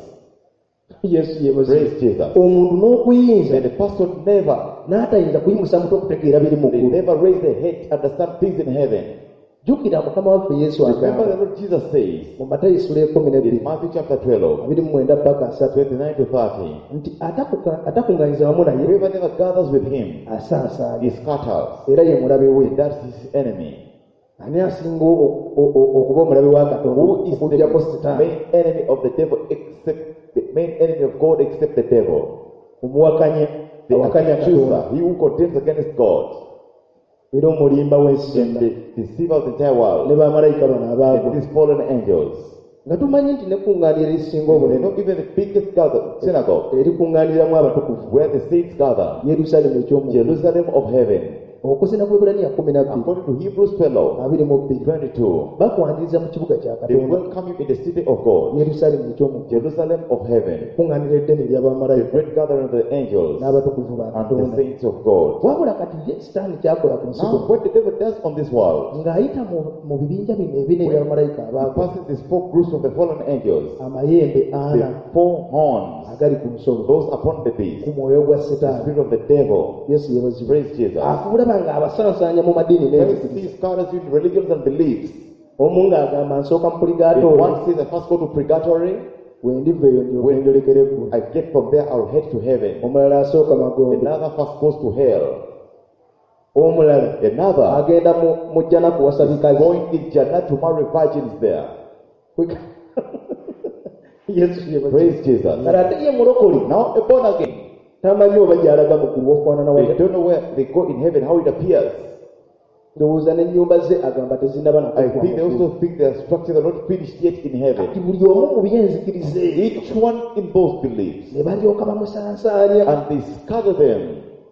Yesu yeebazibwe. Praise Jesus. Omuntu n'okuyinza And the person never, n'atayinza kuyimusa mutwe okutegeera biri mu they ggulu. never raise their head to understand things in heaven. Jjukira Mukama waffe Yesu Remember agamba the Lord Jesus says mu Matayo essula ekumi n'ebbiri in Matthew chapter twelve, abiri mu mwenda ppaka asatu twenty-nine to thirty, nti atakuka- atakuŋŋanyiza wamu naye whoever never gathers with him, asaasaanya he scatters. era ye mulabe we. And that's his enemy. Ani asinga o- o- o- okuba omulabe wa Katonda Who is okugyako the Setaani? main enemy of the devil except the main enemy of God except the devil? Omuwakanya The awakanya accuser, Katonda he who contends against God, era omulimba w'ensi and zonna the deceiver of the entire world, ne bamalayika bano abaagwa, and these fallen angels. nga tumanyi nti nekuŋŋaanira erisinga You obunene know, even the biggest gather, synagogue, erikuŋŋaaniramu abatukuvu where the saints gather, Yerusaalemu ekyomu Jerusalem of heaven, okusina kw'Ebulaniya kumi na bbiri according to Hebrews twelve, abiri mu bbiri twenty-two, bakwaniriza mu kibuga kya they Katonda welcome you in the city of God, Yerusaalemu ekyomu Jerusalem of heaven, kuŋŋaanira eddene the ery'abamalayika great gathering of the angels n'abatukuvu ba and the Katonda. saints of God. wabula kati ye Setaani kyakola ku nsi Now, kuno what the devil does on this world, ng'ayita mu- mu bibinja bino ebine eby'abamalayika he abaagwa, passes these four groups of the fallen angels, amayembe ana the four horns, agali ku nsolo those upon the beast, ku mwoyo gwa the Setaani. spirit of the devil. Yesu yeebazibwe. Praise Jesus. akulaba nga abasansaanya mu madiini When n'enzikiriza. he scatters you in religions and beliefs, Omu ng'agamba nsooka mu if puligatooli one says I first go to purgatory, wendiveeyo ndyonjolekere eggulu. I get from there, I'll head to heaven. Omulala asooka magombe, Another first goes to hell. omulala Another agenda mu mu jjana kuwasa bikazi. going in Jannah to marry virgins there. Yesu yebaza. Praise Jesus. Kale ate ye mulokole Now a born again, tamanyi oba gy'alaga mu ggulu ofaanana they watya. don't know where they go in heaven, how it appears. Ndowooza n'ennyumba ze agamba tezinnaba I think they also think their structures are not finished yet in Kati heaven. buli omu mu byenzikiriza ebyo Each one in those beliefs, ne balyoka bamusansaanya and they scatter them,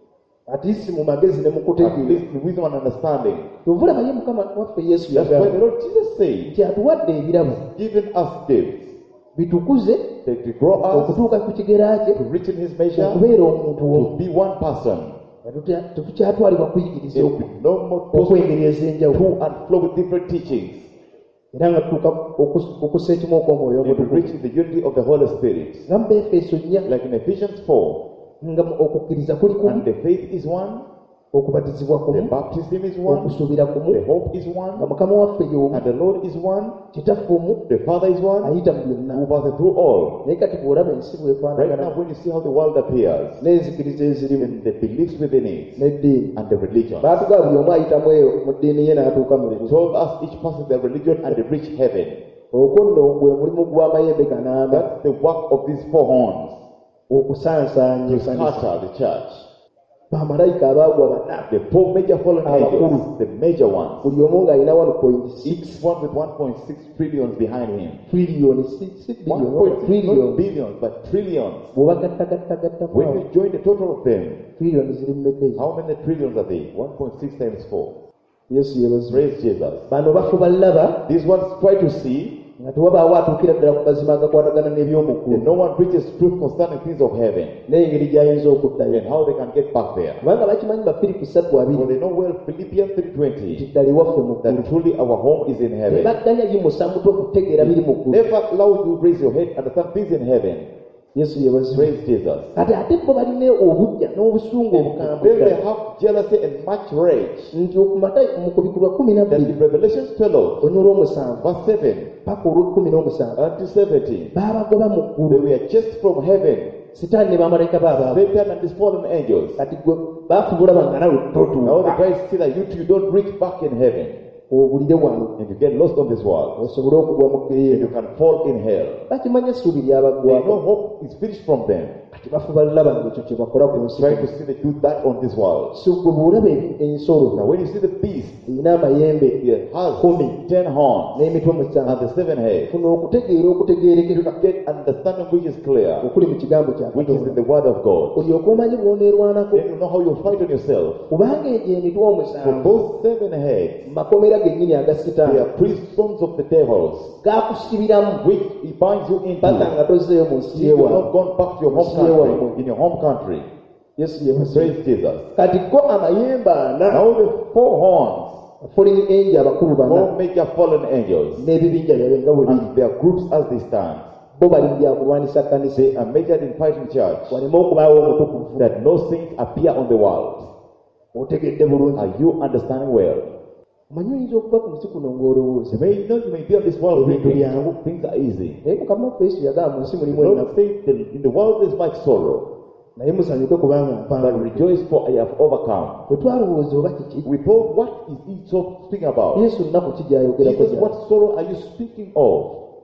ati si mu magezi ne mu at kutegeera. least in wisdom and understanding. Tuvulaba ye Mukama waffe Yesu That's why the yagamba Lord Jesus said, nti atuwadde ebirabo given us gifts bitukuze that to grow us, okutuuka ku kigera kye to reach in His measure, okubeera omuntu to omu. be one person. Tetukyatwalibwa kuyigiriza It will be no more possible okwengeri ez'enjawulo to and flow with different teachings. era nga tutuuka okus- okussa ekimu okw'omwoyo It will omutukuvu. reach in the unity of the Holy Spirit. nga mu Befeso nnya Like in Ephesians four, nga mu- okukkiriza kuli kumu, and the faith is one, okubatizibwa the kumu, baptism is one, okusuubira kumu, the hope is nga one, Mukama waffe y'omu, and the Lord is one, Kitaffe omu, the Father is one, ayita mu byonna. who passes through all. Naye kati bw'olaba ensi Right bw'efaanagana now, when you see how the world appears, n'enzikiriza ezirimu and the beliefs within it, n'eddiini, and the religion, baatugaa buli omu ayitamu eyo mu ddiini ye n'atuuka mu they ggulu. told us each person their religion and they reach heaven. Okwo nno gwe mulimu gw'amayembe ganaana, That's the work of these four horns, okusansaanya to ekkanisa. scatter the church. Bamalayika abaagwa bana, The four major fallen angels, the major ones, buli omu ng'alina one point six each one with one point six trillions behind him. trillion, si si one billion, point six trillion. not billions, but trillions. Bw'obagattagattagatta When you join the total of them, trillion ziri mu mmeka. how many trillions are they? one point six times four. Yesu yebazibu. Praise Jesus. Bano bafuba laba These ones try to see, nga tewabaawo atuukira ddala ku mazima agakwatagana and n'ebyomuggulu no one reaches truth concerning things of heaven, n'engeri gy'ayinza okuddayo. and how they can get back there. Kubanga bakimanyi Bafiripi ssatu For abiri they know well Philippians three nti twenty, ddala ewaffe mu ggulu. that truly our home is in heaven. Tebagganya yimusa mutwe kutegeera biri mu ggulu. Never allow you to raise your head and understand things in heaven. Yesu yebazibu. Praise Jesus. Kati ate bo balina obujja n'obusungu obukambwe Then they ddala. have jealousy and much rage. Nti okumatayo mu kubikulu lwa kumi na That bbiri in Revelation twelve, olunya olw'omusanvu verse seven paka olw'ekkumi n'omusanvu unto seventeen, baabagoba mu they ggulu were chased from heaven. sitaani ne bamalayika baabaabo. Satan and his fallen angels. Kati gwe baafubula banga nawe Now the totuuka guys see that you two don't reach back in heaven, obulire wano and you get lost on this world, osobole okugwa mu and geyeeno. you can fall in hell. Bakimanya essuubi They know lyabaggwako hope is finished from them. kati bafuba laba ng'ekyo kye bakola ku nsi. Try to see they do that on this world. So gwe bw'olaba ebi- ensolo Now when you see the beast, erina amayembe it has kumi ten horns n'emitwe and musanvu, the seven heads. funa okutegeera okutegeerekeka You get understanding which is clear, okuli mu kigambo kya which is in Katonda. the word of God. olyoka omanyi bw'oneerwanako Then you know how you fight on yourself. kubanga egyo emitwe For omusanvu those seven heads, mu makomera gennyini aga they sitaani are prisons of the devils, gaakusibiramu which he binds you into. paka nga tozzeeyo mu nsi If you have yewaabwe. not gone back to your home country, in your home country, Yesu yebazibu. praise Jesus. kati go amayembe ana Now the four horns, fallen angel abakulu bana four major fallen angels, n'ebibinja byabwe nga bwe biri, and their groups as they stand, bo bali mu byakulwanisa kkanisa they are majored in fighting church, waleme okubaawo omutukuvu. that no saints appear on the world. otegedde bulungi. Are you understanding well? omanyi oyinza okuva ku nsi kuno ng'olowooza You may know you may be on this world Ebintu thinking byangu. things are easy. naye mukama waffe Yesu yagamba mu nsi The mulimu Lord ennaku, says that in the world there is much sorrow, naye musanyuke kubanga but mpanvu. rejoice for I have overcome. bwe twalowooza oba kiki We thought, what is he so speaking about? Yesu nnaku ki gy'ayogerako Jesus, gy'ali? what sorrow are you speaking of?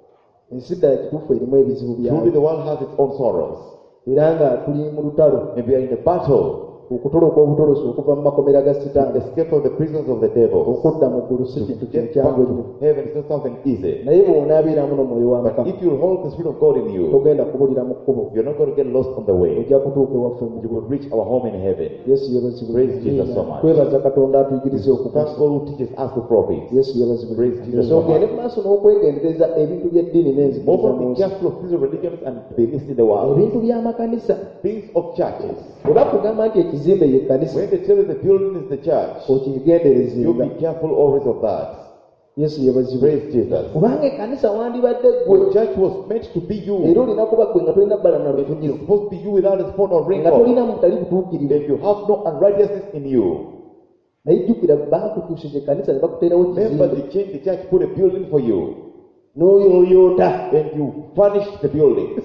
ensi ddala kituufu erimu ebizibu Truly byayo the world has its own sorrows, era nga tuli mu lutalo and we are in a battle okutoloka obutolosi okuva mu makomera ga to sitaani escape from the prisons of the devil. okudda mu ggulu si To kintu get back kyekyangu ennyo. to heaven is not something easy. naye bw'onaabeeramu n'omwoyo wa But mukama if you hold the Spirit of God in you, togenda kubulira mu kkubo, you're not going to get lost on the way. ojja kutuuka ewaffe mu You will reach our home in heaven. yesu yebazibwe. Praise Jesus so much. twebaza katonda atuyigirize Thank okukusa. God who teaches us to profit. yesu yebazibwe. Praise Jesus so ogende much. mu maaso n'okwegendereza ebintu by'eddiini n'enzikiriza More mu be nsi, careful of these religions and beliefs in the world. ebintu by'amakanisa. Things of churches. bwe bakugamba nti ekizimbe ye kkanisa When they tell you the building is the church, you okigenderezenga. be careful always of that. yesu yebazibwe. Praise Jesus. kubanga ekkanisa wandibadde ggwe, The church was meant to be you. era olina kuba ggwe nga tolina bbala na It's lufunyiro, supposed to be you without a spot or nga wrinkle. tolina mutali butuukirivu. If you have no unrighteousness in you, naye jjukira baakutuusije ekkanisa ne bakuteerawo remember ekizimbe. they changed the church, put a building for you. n'oyooyoota and you furnish the buildings.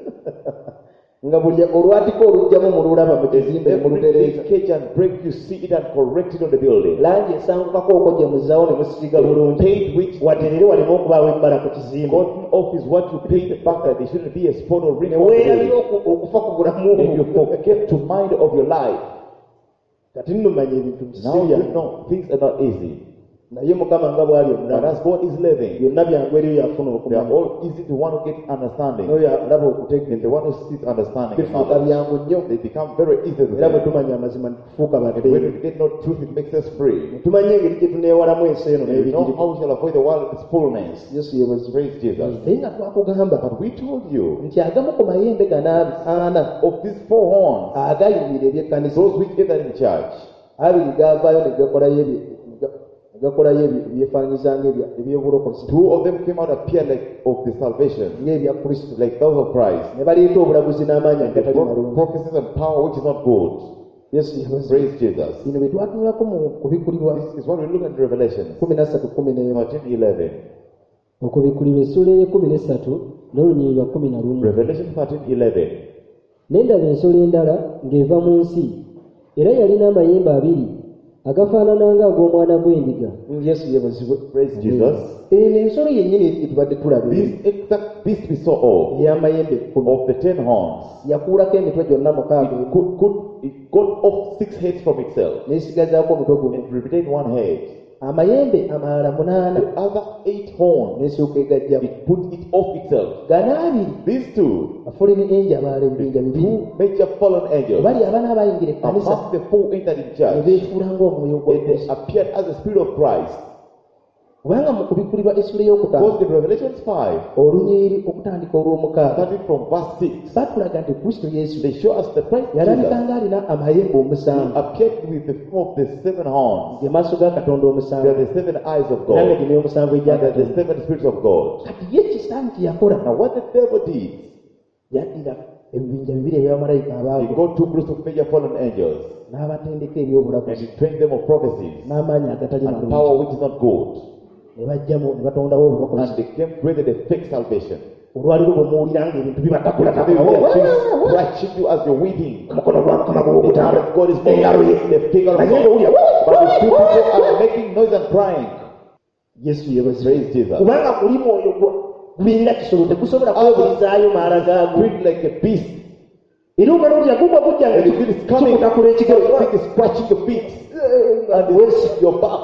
nga buli olwatika olugjamu mululaba mu kizimbe Every mulutereeza cage and break, you see it and correct it on the building. langi esangukako okwo gye muzaawo ne musiiga bulungi Paint which waterere walimu okubaawo ebbala ku kizimbe gotten off is what you paint back, that there shouldn't be a spot or ring ne on the weerabira building. oku- okufa ku bulamu And you bwo forget to mind of your life. kati nno manya ebintu Now you bisibya know things are not easy. naye mukama nga bw'ali But omulamu as God is living, byonna byangu eriyo yafuna they are okumanya all easy to want to get understanding. n'oyo alaba And okutegeera the one who seeks understanding in bifuuka others, byangu nnyo they become very easy to era bwe get. tumanya amazima netufuuka And badde when we get no truth, it makes us free. tumanye engeri gye tuneewalamu ensi eno And we know n'ebigiri how we shall avoid the world and its fullness. yesu yebazi Praise Jesus. naye nga twakugamba But we told you nti agamu ku mayembe gana ana of these four horns, agayimira ebyekkanisa those which gather in church, abiri gavaayo ne gakolayo ebye- ga- ne gakolayo ebye- ebyefaanyiza ng'ebya- ebyobulokozi two of them came out appear like of the salvation, ng'ebya kristo like those of Christ. ne baleeta obulaguzi n'amaanyi And the agatali pro- malungi prophecies and power which is not good. yesu yebazi Praise Jesus. bino bye twatunulako mu kubikulirwa This is what we look at in Revelation kumi na ssatu kumi n'emu thirteen eleven. okubikulirwa essula ey'ekkumi n'essatu n'olunyiriri lwa kkumi na lumu. Revelation thirteen eleven. Ne ndaba ensolo endala ng'eva mu nsi, era yalina amayembe abiri agafaanana ng'ag'omwana gw'endiga. yesu yebazibwe Praise Jesus. eno ensolo yennyini etubadde tulaba This exact beast we saw all ey'amayembe ekkumi of the ten horns, yakuulako emitwe gyonna mukaaga it could, could it got off six heads from itself n'esigazaako omutwe gumu and retained one head. amayembe amalala munaana The other eight horns, n'esooka egajjamu it put it off itself. gana abiri These two, bafulemi enji abalala ebibinja bibiri two major fallen angels, bali abaana abayingira ekkanisa among the four entered in ne church, beefuula ng'omwoyo gwa and they kristo appeared as the Spirit of Christ. kubanga mu kubikulirwa essula ey'okutaano Because in Revelation five, olunyiriri okutandika olw'omukaaga starting from verse six, batulaga nti kristo yesu they show us the Christ yalabika Jesus. ng'alina amayembe He omusanvu appeared with the form of the seven horns. ge maaso ga katonda They omusanvu are the seven eyes of era nga God. gino omusanvu egya And they are the katonda seven spirits of God. kati ye kisaani kye yakola Now what the devil did, yaddira ebibinja bibiri ebyabamalayika he abaago got two groups of major fallen angels n'abatendeka and ebyobulaguzi he trained them of prophecies n'amaanyi agatali and malungi power which is not good. ne bajjamu ne batondawo obulokozi And they came created a fake salvation. olwaliro bwe muwulira ng'ebintu They bibatakulatakula were just scratching you as you're weeping. omukono gwa mukama The gw'okutaano hand of God is engalo ye moving. The finger of naye God. ng'owulira But the two people are making noise and crying. yesu yebazi Praise Jesus. kubanga guli mwoyo gwa gulina kisolo tegusobola kwebulizaayo maala gaago Treat like a beast. era omala olya gugwa gujja nga And if it is coming, kikutakula ekigero it is scratching your feet and and your back.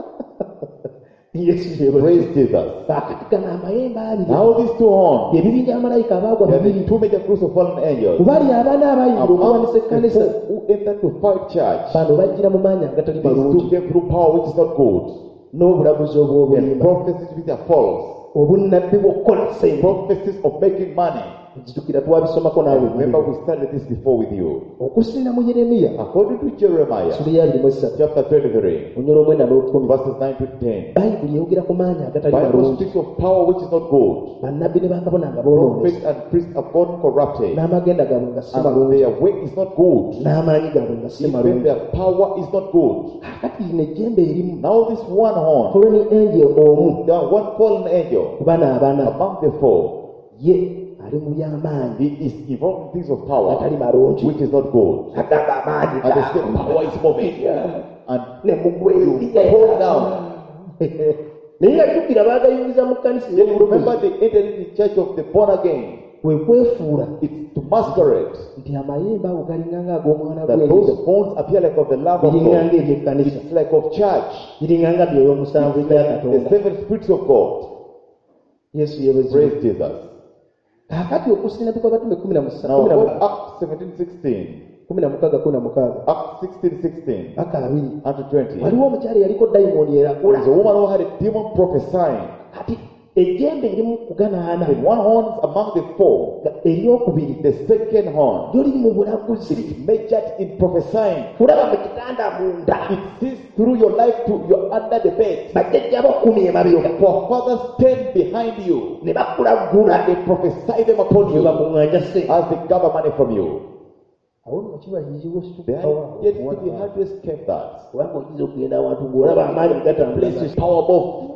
yesu yebazi Praise Jesus. kaakati gano amayembe abiri Now these two horns, ebibinja abalayika abaagwa they are bibiri the two major groups of fallen angels. kubali abaana abayingira Among okuwanisa the ekkanisa four who entered to fight church, bano bajjira mu maanyi agatali these two malungi came through power which is not good. n'obulaguzi And obw'obulimba prophecies which are false. obunnabbi bw'okukola sente Prophecies of making money. ekijjukira twabisomako naawe Remember we studied this before with you. okusinira mu yeremiya According to Jeremiah, sula ya abiri mu esatu chapter twenty-three, onyolo omwenda n'olukumi verses nine to ten. bayibuli yogera ku maanyi agatali Bible malungi speaks of power which is not good. bannabbi ne bakabona nga boonoonese Prophets and priests have gotten corrupted. n'amagenda gaabwe nga si And malungi their way is not good. n'amaanyi gaabwe nga si Even malungi their power is not good. kakati lino ejjembe erimu Now this one horn, koloni enje omu the one fallen angel ku bana abana among the four, ye ali mu by'amaanyi he is involved in things of power agatali malungi which is not good. agamba amaanyi And the same power is moving. And ne mugweyo pull down. naye nga jjukira baagayingiza mu kkanisa Then you remember they entered into the church of the born again. kwe kwefuula It's to masquerade nti amayembe ago galinganga ag'omwana that gw'endiga those horns appear like of the Lamb of biringanga God. ebyekkanisa It's like of church. biringanga byoyomusanvu It's ebya like the katonda seven spirits of God. yesu yebaziwe Praise Jesus. kaakati okusinga tukwabatume kumi na musa- Now kumi na go mu- Acts seventeen sixteen. kumi na mukaaga kumi na mukaaga Acts sixteen sixteen aka abiri unto twenty. waliwo omukyala eyaliko dayimooni There erakula is a woman who had a demon prophesying. kati ejjembe erimu kuganaana And one horn among the four, eryokubiri the second horn, lyo liri mu bulaguzi is majored in prophesying. kulaba mu kitanda munda It sees through your life to you're under the bed. bajjajjabo kumi emabega For fathers stand behind you ne bakulagula and they prophesy them upon ne you bakuŋŋanja sente as they gather money from you. awo nno kibayiziwo They are yet to be hard to escape that. kubanga ogiza okugenda awantu ng'olaba amaanyi gatambula Place is power above.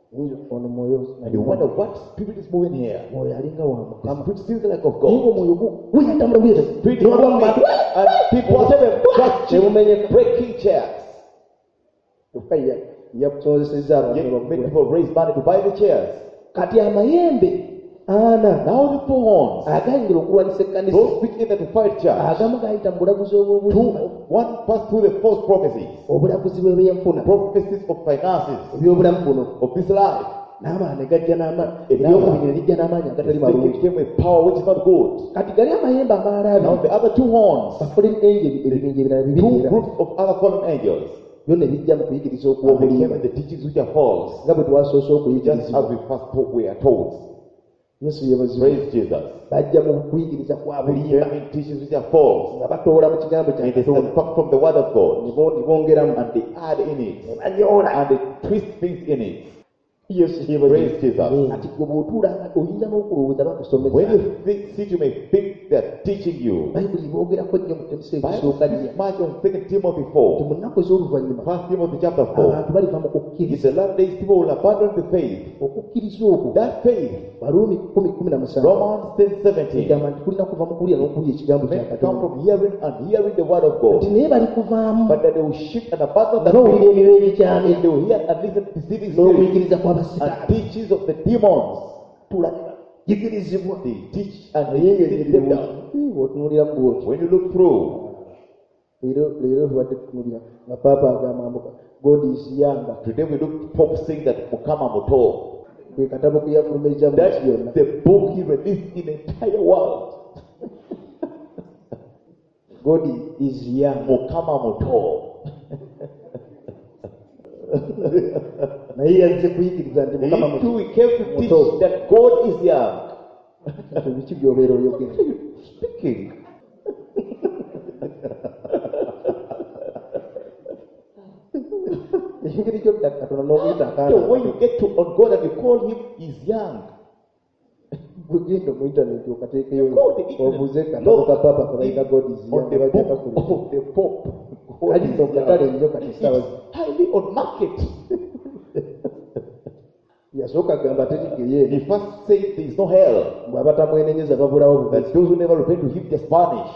ono mwoyo And you wonder what spirit is moving here. mwoyo alinga wa The mukama spirit seems like of naye God. omwoyo gu guyatambula buyita Spirit nolwa mu moving, bantu and people are touching, tebumenyeka breaking chairs. kyokka ya- yakusozesezza abantu Yet ne many bagula. people raise money to buy the chairs. kati amayembe ana Now the four horns, agayingira okulwanisa ekkanisa those which in to fight church. agamu gayita mu bulaguzi obw'obulima Two, one passed through the false prophecies, obulaguzi bw'ebyenfuna prophecies of finances, ebyobulamu buno of this life. n'amaani gajja n'amaanyi Era- ebyokubiri ne bijja n'amaanyi agatali They malungi came with power which is not good. kati gali amayembe amalala Now the other two horns, baforeign angel ebibinja ebirala two bibiri groups of other fallen angels, byo ne bijja mu kuyigiriza and they came okw'obulima with the teachings which are false, nga bwe twasoose just okuyigirizibwa as we first taught, we are told. yesu yebazibu Praise Jesus. bajja mu kuyigiriza kwa They bulimba came in teachings which are false, nga batoola mu kigambo kya and they katonda subtract from the word of God, ne bo- ne bongeramu and they add in it, ne banyoola and they twist things in it. yesu Praise Jesus. ati gwe bw'otuula nga oyinza n'okulowooza When bakusomesa you think, think you may think they're teaching you. bayibuli boogerako nnyo mu temuso Bible ebisooka speaks lya much on Second Timothy ti four. mu nnaku ez'oluvannyuma First Timothy chapter four. abantu baliva mu In kukkiriza the last days, people will abandon the faith. okukkiriza okwo That faith, baluumi kumi kumi na musanvu Romans ten seventeen, egamba nti tulina kuva mu kuwulira n'okuwulira ekigambo kya may come katonda from hearing and hearing the word of nti God. naye bali kuvaamu But that they will shift and abandon nga the bawulira faith, emibeezi gyabyo and they will hear and listen to deceiving spirits n'okuyigiriza and kw'abasitaani teachings of the demons. yigirizibwa They teach and naye they ngeri lead them down. bw'otunuuliramu bwoti When you look through, leero leero tubadde tutunulira nga paapa agamba mbuka god is yanga today we look Pope saying that Mukama Muto. kwe katabo ke yafulumiriza mu nsi That's yonna the book he released in the entire world. god is young Mukama Muto. naye yazze kuyigiriza nti mukama He too, we came to teach Muto. that God is young. biki byobeera oyogera Speaking. engeri gyodda katonda n'okuyita So akaana when you get to on God and you call him, he's young. genda mu intaneti okateekeyo God is obuuze katabo ka paapa kabayita god is young on the bajja book kakuli of the Pope. God kali is nokatale young. nnyo kati saawa It's highly on market. yasooka agamba tekigeyeeri He first said there is no hell. bw'abatamwenenyeza babulawo bugazi That those who never repent to him just vanish.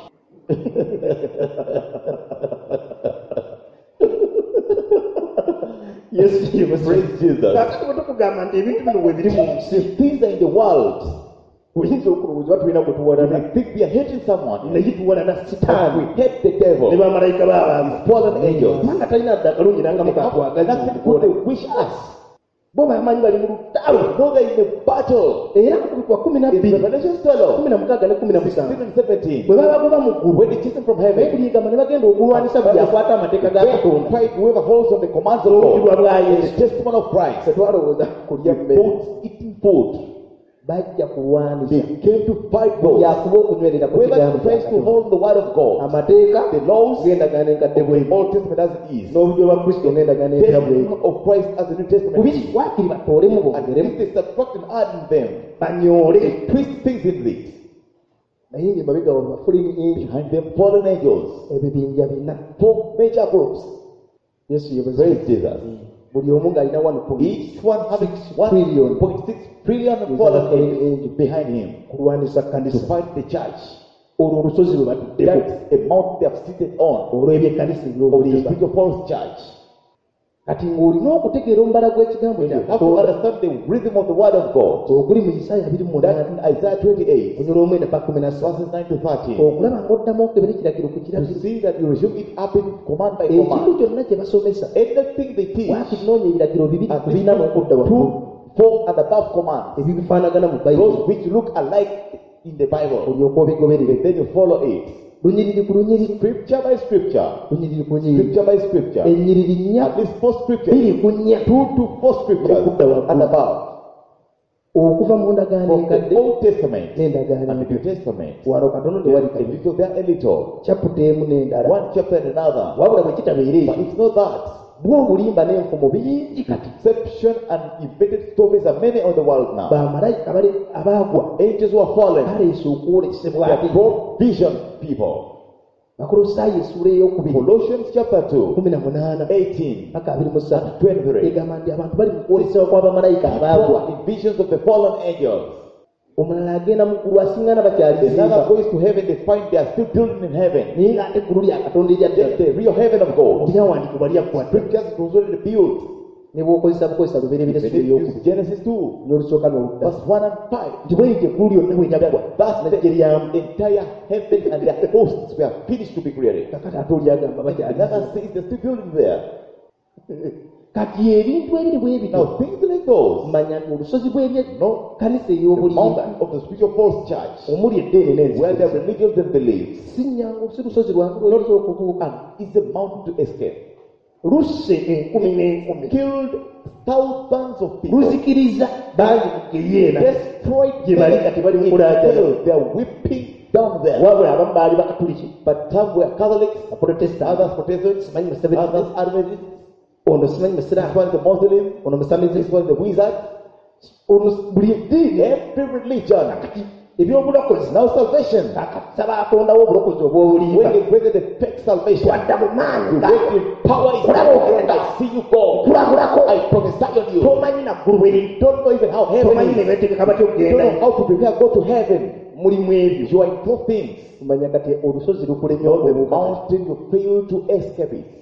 yesu yebaze Praise Jesus. kakati bwe tukugamba nti ebintu bino bwe biri mu nsi If things are in the world, oyinza okulowooza tulina gwe tuwalana we think we are hating someone. naye tuwalana And we sitaani hate the ne devil. bamalayika baabantu Fallen angels. kubanga talina dda akalungi nangamu katwagazi Nothing good they wish us. bo bamanyi bali mu lutalo We know they're in a battle. era kubikwa kumi na In bbiri Revelation twelve, kumi na mukaaga ne kumi na musanvu sixteen and seventeen, bwe babagoba mu ggulu when they chase them from heaven, bayibuli egamba ne bagenda okulwanisa buli akwata amateeka ga they katonda fight whoever holds on the commands of n'obujulwa God. bwa The yesu testimony of Christ. tetwalowooza kulya mmere Both eating food. bajja kulwanisa They came to fight buli those. akuba okunywerera ku Whoever kigambo kya tries to katonda hold the word of God, amateeka the laws ng'endagaano enkadde of bweri the Old Testament as it is, n'obujulwa bwa kristo ng'endagaano empya bweri testimony of Christ as the New Testament bubiri is. wakiri batoolemu And bongeremu if they subtract and add in them, banyoole they twist things in it. naye ng'emabega wa bafulini enju Behind them, fallen angels. ebibinja bina Four major groups. yesu yebaze Praise Jesus. buli omu ng'alina one point Each one having trillion. one point six trillion Is fallen a fallen angels angel. behind him kulwanisa to kanisa fight the church. olwo olusozi lwe batuddeko That's a mountain they have seated on olw'ebyekanisa of the eby'obulimba spiritual false church. kati ng'olina okutegeera omubala gw'ekigambo You kya have to katonda understand the rhythm of the word of God. oguli mu isaya abiri mu That's munaana in Isaiah twenty-eight, onyolo omwenda pa kumi na ssatu verses nine to thirteen. okulaba ng'oddamu okebera ekiragiro ku To kiragiro see that you resume it up in command by ekintu command. kyonna kye basomesa Anything they teach, wakinoonya ebiragiro bibiri at ku bina n'okudda least waggulu two, four and above commands. ebibifaanagana mu bayibuli Those which look alike in the Bible. olyoka obigoberere And then you follow it. lunyiriri ku lunyiriri Scripture by scripture. lunyiriri ku nyiriri Scripture by scripture. ennyiriri nnya At least four scriptures. biri ku nnya Two to four scriptures Okudda waggulu. and above. okuva mu ndagaano From the enkadde Old Testament n'endagaano and the New empya Testament. wano katono tewali A kabi little there, a little. kyaputa emu n'endala One chapter and another. wabula bwe kitabeera But ekyo it's not that. bwo obulimba n'enfumo bingi kati Deception and invented stories are many on the world now. bamalayika bale abaagwa Angels who are fallen. baleese okwolesebwa They are brought vision people. Akolosaayi essuula ey'okubiri Colossians chapter two, kumi na munaana eighteen mpaka abiri mu ssatu and twenty-three. egamba nti abantu bali mu kwolesebwa kw'abamalayika abaagwa In visions of the fallen angels. omulala agenda mu ggulu asiŋŋana bakyalizimba Another goes to heaven, they find they are still building in heaven. naye ng'ate eggulu lya katonda erya Just ddala the real heaven of God. lyawandiikibwa lyaggwa Scriptures was already built. ne bw'okozesa bukozesa lubereberye When essuula it ey'okubiri uses Genesis two, n'olusooka n'oludda verse one and five. nti bwe lityo eggulu lyonna bwe lyaggwa Thus najje the lyamu entire heaven and their hosts were finished to be created. kakati ate olyagamba Another bakyalizimba says they're still building there. kati ebintu ebiri bwe bityo Now things like those, manya nti olusozi bw'ebye no, kanisa the ey'obulimba mountain of the spiritual false church, omuli eddeene where there n'enzikiriza are religions and beliefs, si nnyangu si lusozi lwangu lwoliza okubuuka is a mountain to escape. lusse enkumi n'enkumi Killed thousands of people. luzikiriza bangi mu geyeena Destroyed gye bali them kati bali mu in kulaajana hell. They are whipping down there. wabula abamu baali bakatuliki But some were Catholics, abaprotestant others Protestants, simanyi museveni others Adventists. ono simanyi This musiraamu one is the Muslim, ono musamizi this one is the wizard. ono buli eddiini Every religion. ebyobulokozi Now salvation. akasaba atondawo obulokozi obw'obulimba When they created the fake salvation, twadda mu maanyi you nga wait in power is Kulabo ogenda. I see you go. kulagulako I prophesy on you. tomanyi naggulu bwe liri Don't know even how heaven tomanyi ne is. beetegeka batya You don't okugenda know how to prepare, go to heaven. mulimu ebyo You are in two things. manya kati olusozi lukulemye On the okubuuka mountain, you fail to escape it.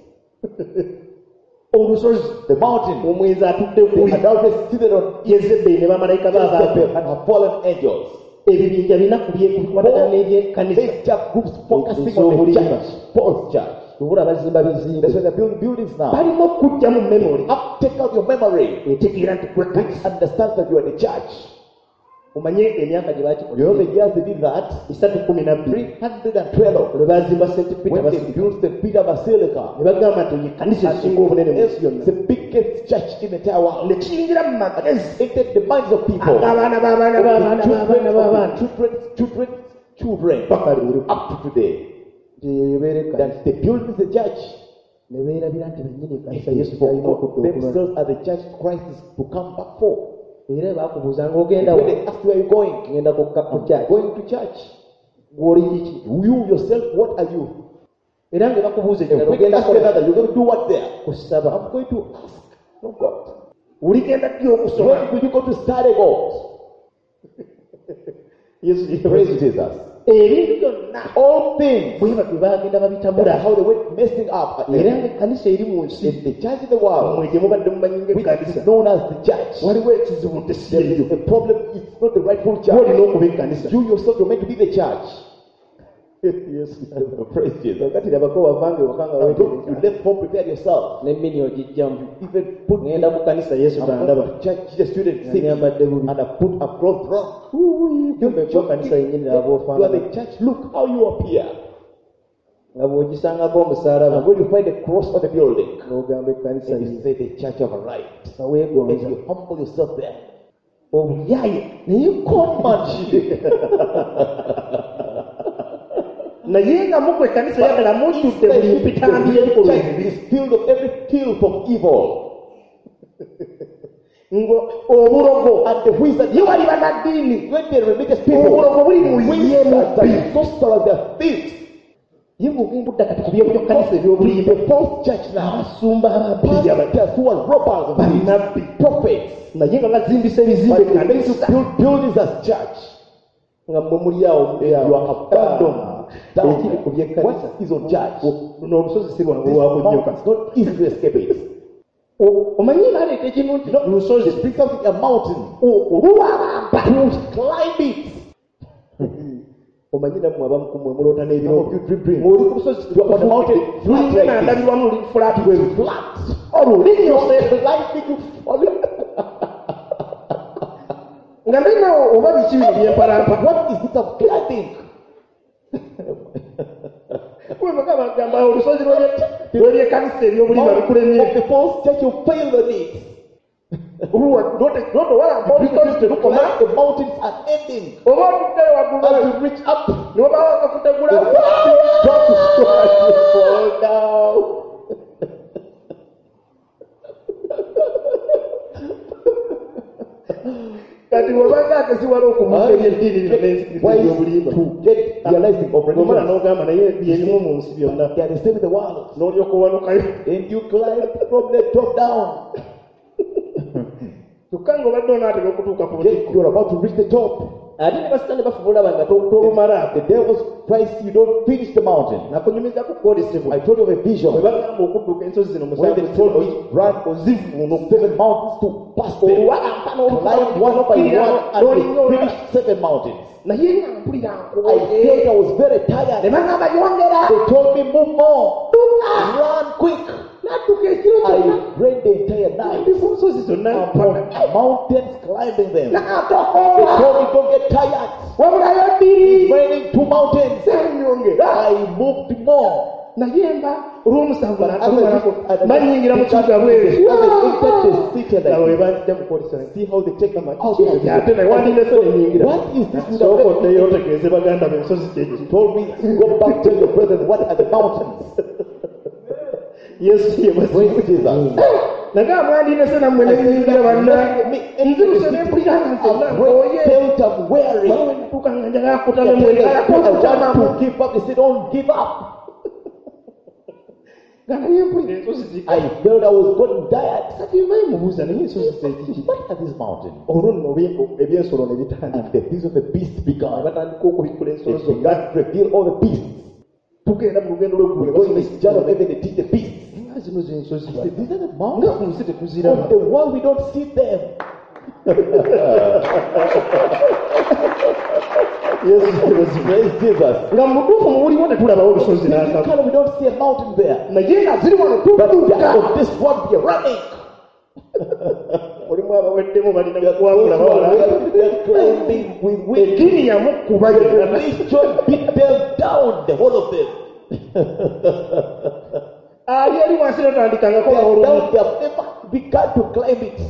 olusozi The mountain, omwenzi atudde the kuli adulteress seated on yezebbeyi ne bamalayika Jezebel baabaabe and her fallen angels. ebibinja bina kubikwatagana n'ebyekanisa Major groups focusing It's on the over. church, false church. tubula bazimba That's why bizimbe they're building buildings now. balina okujja mu memory Up, take out your memory. etegeera nti gwe Which kanisa understands that you are the church. omanye emyaka gye You know baakikola the years they did that? esatu kumi na bbiri three hundred twelve. lwe baazimba st peter When they basilica built the Peter Basilica. ne bagamba nti ye kanisa esinga obunene mu nsi It's yonna the biggest church in the entire world. ne kiyingira mu magezi Entered the minds of people. ag'abaana b'abaana b'abaana b'abaana b'abaana Children, children, children, paka leero up to today. nti yeyo ebeera ekkanisa That the building is the church. ne beerabira nti bennyini ekkanisa It yesu is for kyalina okudda okulala themselves are the church Christ is to come back for. era baakubuuzanga ogenda When they ask where are you going? ngenda ku I'm kyaki going to church. gw'oli kiki You yourself, what are you? era nga bakubuuza And ekirala when they ogenda ask kola another, you're going to do what there? kusaba I'm going to ask. No God. oligenda ddi okusoma When will you go to study God? yesu Praise Jesus. ebintu byonna All things. bwe batwe bagenda That's babitabula how they went messing up. era nga ekkanisa eri mu nsi In the church in the world, mwe gye mubadde mumanyi which ng'ekkanisa is known as the church, waliwo ekizibu nti si there eyo is a problem. It's not the rightful olina church. okuba ekkanisa You yourself, you're meant to be the church. Praise Jesus. kakati labako wavange wakanga Now, don't- you weetereza left home, prepare yourself. n'emmini ogijjamu Even put ŋŋenda ku kanisa yesu I'm bandaba going to church, Jesus student, nga sing, nyambadde bubi and I put a cloth wrong. kumeko kanisa yennyini laba You are ofaanana the church. Look how you appear. nga bw'ogisangako omusaalaba And when you find a cross on the building, n'ogamba ekkanisa and you lye say the church of right, nga and weegonza you humble yourself there. obuyaye naye Conmanship. naye nga mugwe ekkanisa yagala mujjudde buli mpitambi The y'ebikolwa church ebibi is filled of every filth of evil. ngo obulogo And the wizards, ye wali bannaddiini when the religious people, obulogo buli mu ye wizards mubbi and sorcerers, they are thieves. ye ng'ogenda odda kati ku by'ekkanisa eby'obulimba The false church now, abasumba ababbi pastors who are robbers of bannabbi prophets, naye nga bazimbisa ebizimbe but they need to ekkanisa build buildings as church. nga mmwe muli awo muli awo. You are abandoned. Ah, ekiri ku by'ekkanisa What is on church? luno olusozi si lwangu This lwako nnyo mountain is not easy to escape it. O- omanyi baleeta ekintu nti lusozi They bring something a mountain. oluwabamba You climb it. omanyi nammwe abamu kumwe muloota Some of n'ebiro you dream dreams. ng'oli ku lusozi You are on the mountain, flat lulinga like this. ndabirwamu luli fulaati bwe luti Flat. olulimi You ose are climbing, you fall. nga ndalina oba biki bino byempalampa What is it of climbing? kwemaka bagamba olusozi lw'ebyekanisa eby'obulimba bikulemye Of the false church, you fail on it. notowalamba olusozi telukoma Climb the mountains are ending. oba otuddeyo waggulu As you reach up, nobawo akakutegula drop to you fall down. kati bw'obanga atesiwala okubuuka ebyeddiini lino n'ensikiriza eby'obulimba to get realizing of omala religion. n'ogamba naye byerimu mu nsi byonna They are the same in the world. n'olyoka owanukayo And you climb from the top down. kyokka ng'obadde onaatera okutuuka ku Yet butikko you're about to reach the top. ate ne basitaani bafubulaba nga tolumala The devil's tries you don't finish the mountain. nakunyumiza ku kwolesebwa I told you of a bwe vision. bagamba okudduka ensozi zino When musanvu they told me run ozivuuno seven mountains to pass them. oluwalampa Climb one by one and we finish seven mountains. naye nga mpulira I felt I was very ne tired. bagamba yongera They told me move more. Run quick. nadduka ekiro I kyonna ran the entire night. ndi ku nsozi zonna Upon mountains climbing them. They nakatokoola told me don't get tired. wabulayo bbiri Raining two mountains. senyongera I moved more. naye mba olw'omusanvu As I natumalako reached- as I- banyingira mu kibuga bweru as I entered the city and abo I bwe banjija kukolesa see how they take them out. ate naye wandinese nenyingira What is this? sooka oddeyo otegeeze baganda b'ensozi kyeki Told me go back to your brethren. What are the mountains? yesu ye Praise Jesus. naga mwandinese nammwe nenyingira banna nziruse nempulira nga nzenna I ngoye felt I'm weary. mawe natuuka nga njagala kutame I mwekalakookutamamu want to give up. They said don't give up. nga naye mpulira ensozi zika I felt I was getting tired. kati mbaye mubuuza naye ensozi zekiki What are these mountains? olwo nno ebyensolo ne bitandika And the things of the beast ne began. batandika okubikkula ensolo They zonna began to reveal all the beasts. tugenda mu lugendo We're going this journey of heaven, they teach the beasts. nga zino zensozi I said, these are the nga mountains ku nsi of tetuziraba the world. We don't see them. yesu Praise Jesus. nga mu mutuufu mubuliwo tetulabawo olusozi n'akamu Physically, we don't see a mountain there. naye nga ziri wano But tudduka on this one, we are running. olimu abaweddemu balina We are, kuwabula bawala we are, we are climbing with wings. eddiini yamukkuba yonna Religion beat them down, the whole of them. ali eri wansi natandikangako They are olumu down, they have never begun to climb it.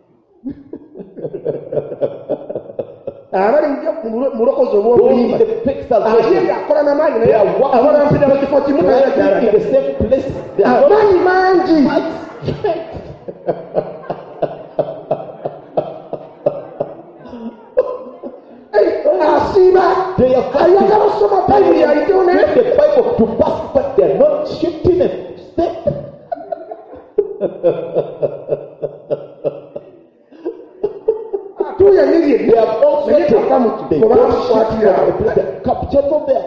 abali mu mulokozi Those obw'obulimba in the fake ate salvation, ng'akola n'amaanyi they naye are walking abalampira mu kifo kimu naye in gyalaga the same place. They are not amaanyi mangi asiiba They are ayagala fasting. osoma bayibuli ayitewo Read naye the Bible to pass, but they are not shifting a step. atuuya nirye They have also naye taken- takamuki they oba don't shift bamukwatira from the place. They are captured from there.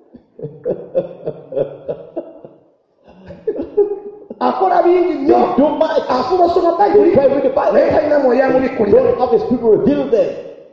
akola bingi nnyo They do much. afuba osoma bayibuli They try read the Bible. naye talina mwoyo amubikkulira Don't have the spirit to reveal them.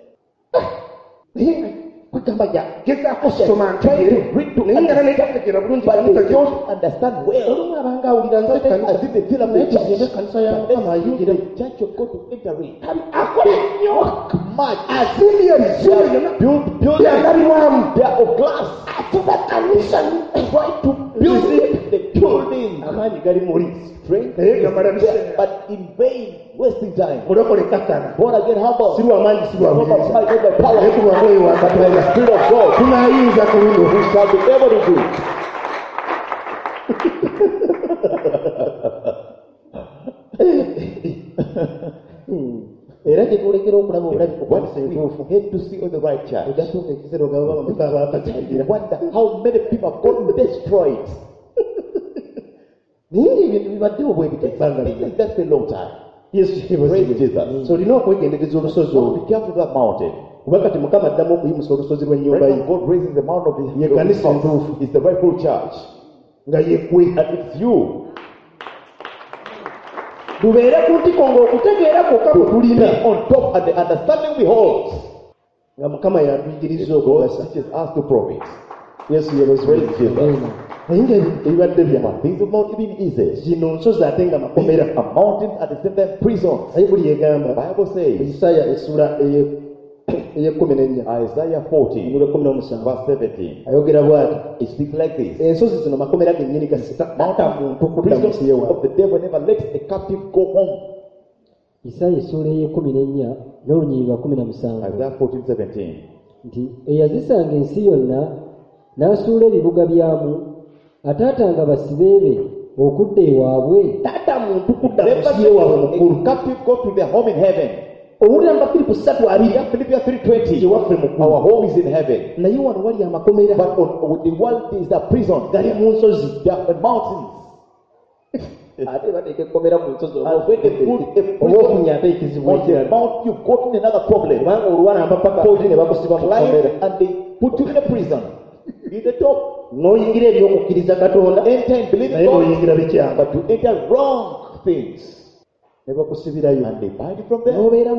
naye kwegamba ja gezaako soma Try ntegeere to read to naye nga understand, netegeera bulungi but they kanisa don't understand well. olumu abanga awulira nze Sometimes as if they feel I'm naye the church. kizimbe kanisa ya But mukama let's use ayingire the church of God to enter in. akola nnyo Much. azimbye ebizimbe byonna Build, build byagalibwamu They are of glass. afuba kanisa Try to build the building. amaanyi gali muli Strength naye gamala is there, biseera but in vain, wasting time. mulokole kakkana Born again, humble. si lwamaanyi si Not by lwabuyinza might, not by naye power, ku lwa mwoyo wa but by the katonda Spirit of God. tunaayinza ku bino We shall be able to do it. era gye tulekera okulaba obulabi ku What kanisa we entuufu have to see on the right church. ogatuuka ekiseera ogaba bameka You abaakatangira wonder how many people have gotten destroyed. naye ngaebintu bibaddewo bwe bito ebbanga This lino is just a long time. yesu Praise Jesus. so olina okwegendereza olusozi So olwo be careful of that mountain. kuba kati mukama addamu okuyimusa olusozi lw'ennyumba Right ye now, God raises the mountain of the Ye of His kanisa house. entuufu. It's the rightful church. nga yegwe And it's you. lubeere ku ntiko ng'okutegeera kwokka kwe Be tulina on top and the understanding we hold. nga mukama yatuyigiriza God okugasa teaches us to profit. yesu Praise yebazibwe Jesus. naye nga ebibadde byama But things have not been easy. zino nsozi ate nga These makomera are mountains at the same time prisons. bayibuli The egamba Bible says, isaaya essula eye- ey'ekkumi n'ennya Isaiah forty, omululo ekkumi n'omusanvu verse seventeen, ayogera bw'ati it speaks like this. ensozi zino makomera gennyini gasita ata muntu kudda mu nsi Prisons yewa of the devil never let a captive go home. isaaya essuula ey'ekkumi n'ennya n'olunyiriri lwa kumi na musanvu Isaiah fourteen, seventeen. nti eyazisanga ensi yonna n'asuula ebibuga byamu ataatanga basibe be okudda ewaabwe taata muntu kudda mu Never nsi yewaabwe let mukulu a captive go to their home in heaven. owulira nga firipo ssatu abiri Philippians three twenty. ewaffe mu ggulu Our home is in heaven. naye wano wali amakomera But on, on the world is a prison. gali mu nsozi There are mountains. ate bateeka ekkomera mu nsozi And when they put a oba prison okunya ate ekizibu on the ekirala mount, you've gotten another problem. kubanga olwanamba paka ne bakusiba mu kkomera Climb and they put you in a prison. Be the top. n'oyingira ebyokukkiriza katonda Enter and believe naye God. n'oyingira bikyama But you enter wrong things. ne bakusibirayo And they bind you from there. n'obeera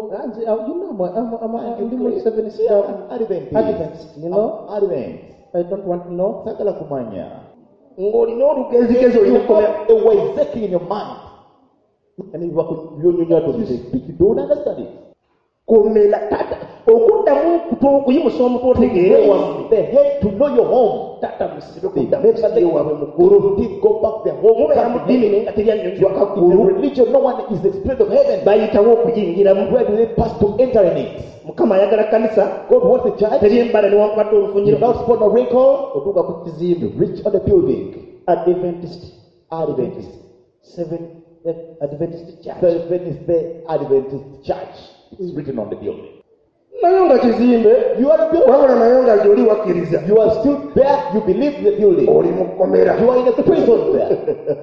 ndi mu Seventh Day Adventist. Adventist, you know? Adventist. I don't want to know Sagala kumanya. ng'olina olugezigezi You olina have ekkomera a Waizeki in your mind. ne biva ku byonyonyo You atuze speak, you don't understand it. komera tata okuddamu okuto okuyimusa omutwe otegeere wammwe Raise the head to know your home. tata musibe They kuddamu never let kisiye waabwe mu ggulu you did go back their home. mubeera mu ddiini naye nga teryanyonjwaka In the ggulu religion, no one is the spirit of heaven. bayitawo okuyingiramu Where do they pass to enter in it? mukama ayagala kanisa God wants the church teryembala newankubadde olufunyiro without spot or wrinkle. otuuka ku kizimbe Reach on the building. Adventist Adventist. seven Adventist church Seven is the Adventist church. It's written on the building. naye nga kizimbe You are the building. wabula naye nga gyoli wakkiriza You are still there. You believe the building. oli mu kkomera You are in a prison there.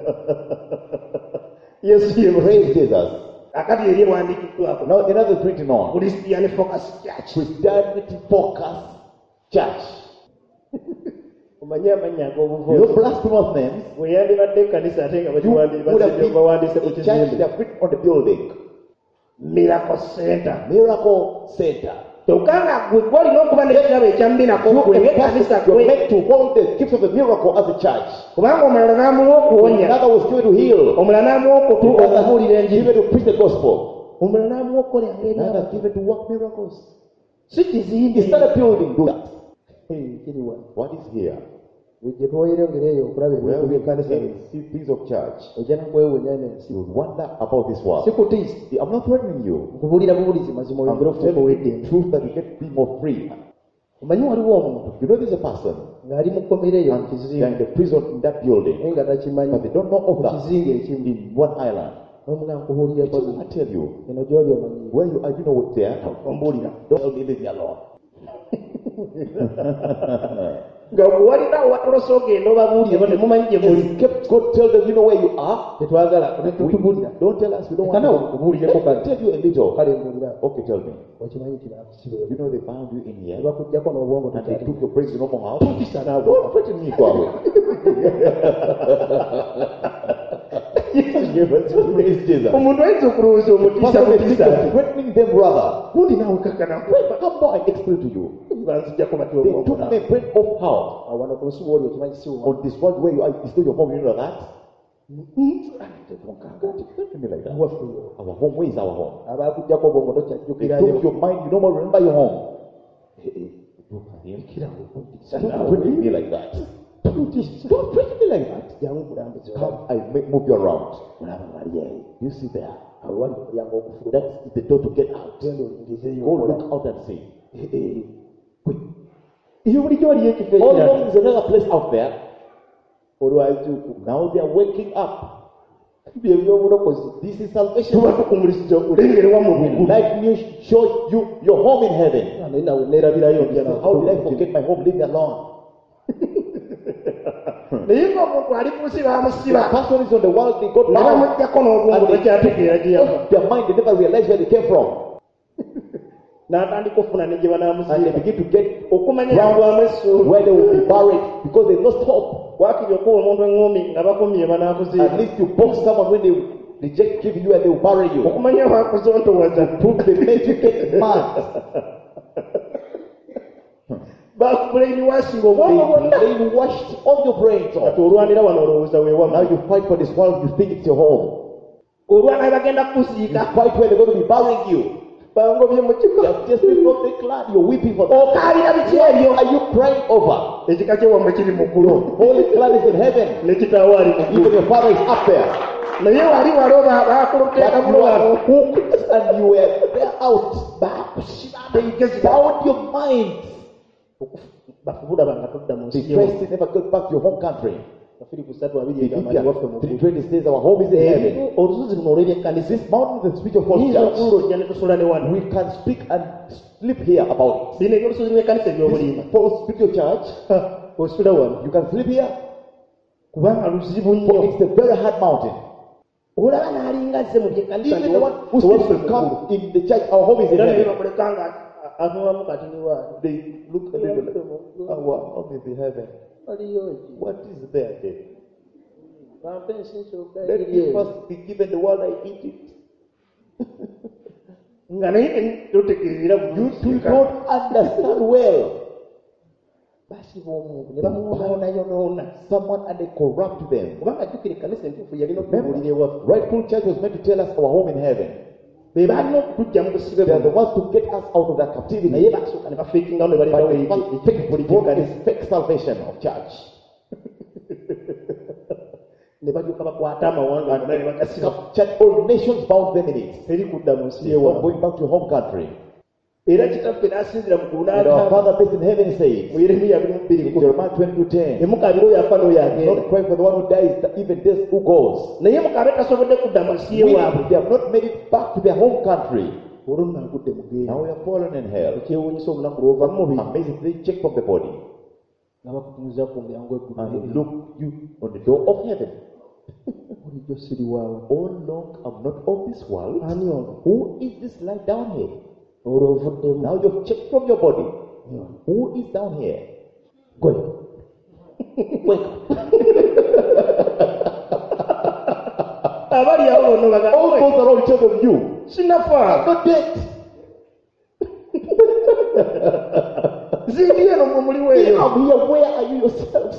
yesu ye Praise Jesus. akati eri ewandiikiddwako Now another is written on. Christian Focus Church Christianity Focus Church. omanye amanya You know ag'obuvuzi blasphemous names. bwe yandibadde ekkanisa ate nga You would have been bawandiise ku a church they kizimbe have written on the building. Miracle Center Miracle Center. kyokka nga gwe gwolina okuba n'ekirabo ekya mirako You gwe are ng'ekkanisa you're gwe meant to hold the gifts of the miracle as a church. kubanga omulala n'amuwa okuwonya Another was given to heal. omulala n'amuwa okutu okubuulira Another enjiri given to preach the gospel. omulala n'amuwa okukola Another ng'ebyaba given to work miracles. si kizimbe It's not a building. Do that. Eh, kiri wano What is here? gye twoyerongereyo okulaba Where ebintu we by'ekkanisa can see things of church. ojja nakwewunya n'ensi You would wonder about this world. sikutiisa I'm not threatening you. nkubuulira bubulizi mazima I'm oyongere ofuuka telling you ow'eddembe the truth that you get to be more free. omanyi waliwo omuntu You know there's a person ng'ali mu kkomera eyo mu and they're in kizimbe the prison in that building, naye nga takimanyi but they don't know of mu that. kizinga ekimu In one island. omuga nkubuulireko I tell you, eno gy'oli omanyi where you are, you know what's there. ombuulira Don't tell me leave me alone. nga bwe walinawo watolosa ogenda obabuulire bo temumanyi gye muli Just kept God tell them you know where you are. tetwagala tetubuulira Don't tell us we don't want ekanawo to. nkubuulireko I'll kale tell you a little. kale mbuulira Okay, tell me. okimanyi kirakusibe You know they found you in here nebakuggyako n'obwongo and they tukyali took your praise to normal house. tukisa naawe Don't threaten me, Kwame. Praise Jesus. omuntu ayinza okulowooza omutiisa Pastor, they think mutiisa of threatening them, brother. gundi naawe kakana Come on, I explain to you. banzijjako bati They obwongo took naawe me bread off how? wano ku nsi bwoli okimanyi si wa On this world where you are, it's not your home, you know that? Don't threaten me like that. wafeyo Our home, where is our home? abakuggyako obwongo They tokyajjukirayo took your mind, you no more remember your home. Hey, hey, look at him. Don't threaten me like that. Don't threaten me like that. jangu bulambuzi Come, I make, move you around. olaba wali eyo You see there. awo wali omulyango ogufula That's the door to get out. genda olindizeeyo Go okola look out and see. iyo bulijjo waliyo ekifo All ekirala along is another place out there. olwazuukuka Now they are waking up. bye byobulokozi This is salvation. tuba tukumulisiza olengerewa mu bugulu Like me show you your home in heaven. naye nawe neerabirayo ndya So how did I forget my home? Leave me alone. naye ng'omuntu ali ku nsi The baamusiba person is on the world, they got ne bound. bamuggyako n'obwongo tekyategeera gye yava Off their mind, they never realize where they came from. n'atandika okufuna ne gye And they banaamusiba begin to get okumanya yangwamu essuubi where they will be buried because they lost hope. wakiri okuba omuntu eŋŋumi nga bakumye At banaakuziika least you box someone when they reject giving you and they will bury you. okumanya wakuzontowaza Prove they made you get mad. bakubulaini wasinga obwongo bwonna They brainwashed all your brains off. kati olwanira wano olowooza Now weewama you fight for this world, you think it's your home. olwana bagenda You kukuziika fight where they're going to be burying you. bangobye mu You kiko have just been from the clan, you're weeping for them. okaabira biki What ebyo are you crying over? ekika kyewammwe kiri mu ggulu Holy clan is in heaven. ne kitaawo ali mu Even ggulu your father is up there. naye wali waloba bakulutteeka But you mulo are wano hooked and you were there out. bakusiba begezi Bound your mind. bafubula banga todda mu The nsi first thing never got back to your home country. Filipi ssatu abiri Philippians egamba waffe mu three twenty says our home is in heaven. olusozi luno olw'ebyenkanisa This mountain is the spiritual false yinza church. okululojja ne tusula ne wano We can speak and sleep here about it. bino ebyolusozi lw'ekkanisa eby'obulimba This false spiritual church, osula wano you can sleep here, kubanga luzibu for nnyo it's a very hard mountain. olaba n'alinga azze mu byekkanisa Even the one who seems to come in the church, our home is in era naye heaven. bamuleka nga atumamu kati ni waani They look at it like, our home is in heaven. waliyo ki What is there then? bampe ensinsi Let me first be given the world, I eat it. nga naye totegeera You two don't understand well. basiba omuntu ne bamwonoonaayonoona Someone and they corrupt them. kubanga jjukira ekkanisa entuufu yalina Remember, okutubuulira ewaffe rightful church was meant to tell us our home in heaven. be balina okutujja mu busibe They are the buno ones to get us out of that naye captivity. basooka ne bafeekingawo ne But balinawo the first ekikuli fake book kyekkanisa is fake salvation of church. ne balyoka bakwata amawanga And gonna ne bagasiba church, all nations bound them in it. teri kudda mu nsi They are not yewa going back to your home country. era kitaffe n'asinzira mu ggulu And our n'agamba Father based in heaven mu says, yeremiya abiri mu bbiri in Jeremiah twenty to ten, emukabira oyo afa n'oyo agenda not cry for the one who dies, even this who goes. naye mukabe tasobodde kudda mu nsi We, yewaabwe they have not made it back to their home country. olwo nno agudde mu geera Now we are fallen in hell. ekyewuunyisa olunaku lw'ova mu mubiri Amazingly, check from the body nga bakutunuza ku mulyango and eggulu look you on the door of heaven. bulijjo siri waawe All long I'm not of this world. ani ono Who is this light down here? olwo ovuddemu Now you've checked from your body. Who is down here? gwe weka abali awo bonna All baga those around each of you. sinafa Not dead. zindi eno mwe muli weeyo I'm here. Where are you yourselves?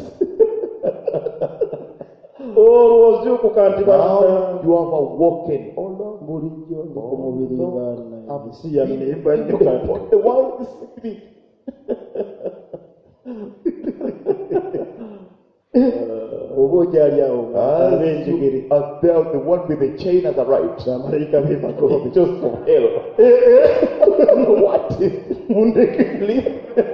olwo ozuukuka nti Now bana you have awoken. Oh Lord. bulijjo ndi ku mubiri baana I'm ensi yanneemba nnyo kati what the world is me. oba ogyali awo As ab'enjegere you are there, the one with the chain has arrived. bamalayika beemakobe Just from hell. What? mundeke Leave.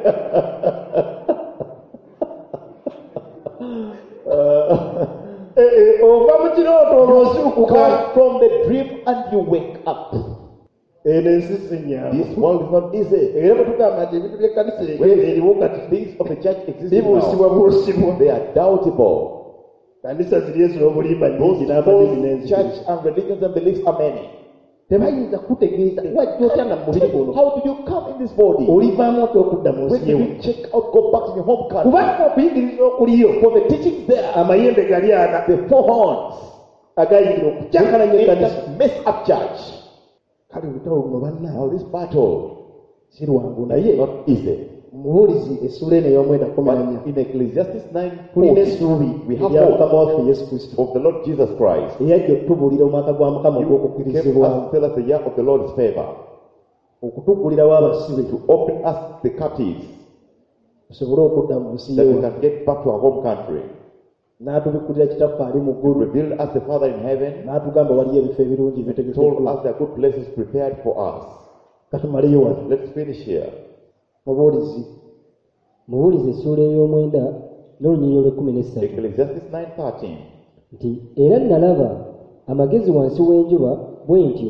ova mu kirooto olwo ozuukuka Come from the dream and you wake up. eno ensi si nyaamu This world is not easy. era bwe tugamba nti ebintu by'ekkanisa eriwo kati Things of the church exist bibuusibwa now. buusibwa They are doubtable. kanisa ziri ez'obulimba Those nnyingi n'amadini false n'enzikiriza church and religions and beliefs are many. tebayinza kutegeeza wajja otya nga mu mubiri guno How did you come in this body? olivaamu otya okudda mu When nsi did yewo you check out, go back to your home country? kubanga okuyigiriza okuliyo For the teachings there, amayembe gali ana the four horns, agayingira okucyankalanya they ekkanisa just mess up church. kale olutalo luno banna Now this battle si lwangu is naye not easy. mubuulizi essula eno ey'omwenda kumi na nnya But in Ecclesiastes nine tulina forty, essuubi we have erya hope mukama waffe yesu kristo of the Lord Jesus Christ. eyajja okutubuulira omwaka gwa mukama You came ogw'okukkirizibwamu us tell us the year of the Lord's favor, okutuggulirawo abasibe to open us the captives, tusobole okudda mu nsi that we yewe can get back to our home country. n'atubikkulira kitaffe ali mu He ggulu revealed us the Father in heaven, n'atugamba waliyo ebifo ebirungi told bitegekeddwa us there are good places prepared for us. katumaleyo wano Let's finish here. mubuulizi mubuulize essuula ey'omwenda n'olunyiriro lw'ekkumi n'essatu Ecclesiastes nine thirteen. nti era nalaba amagezi wansi w'enjuba bwe ntyo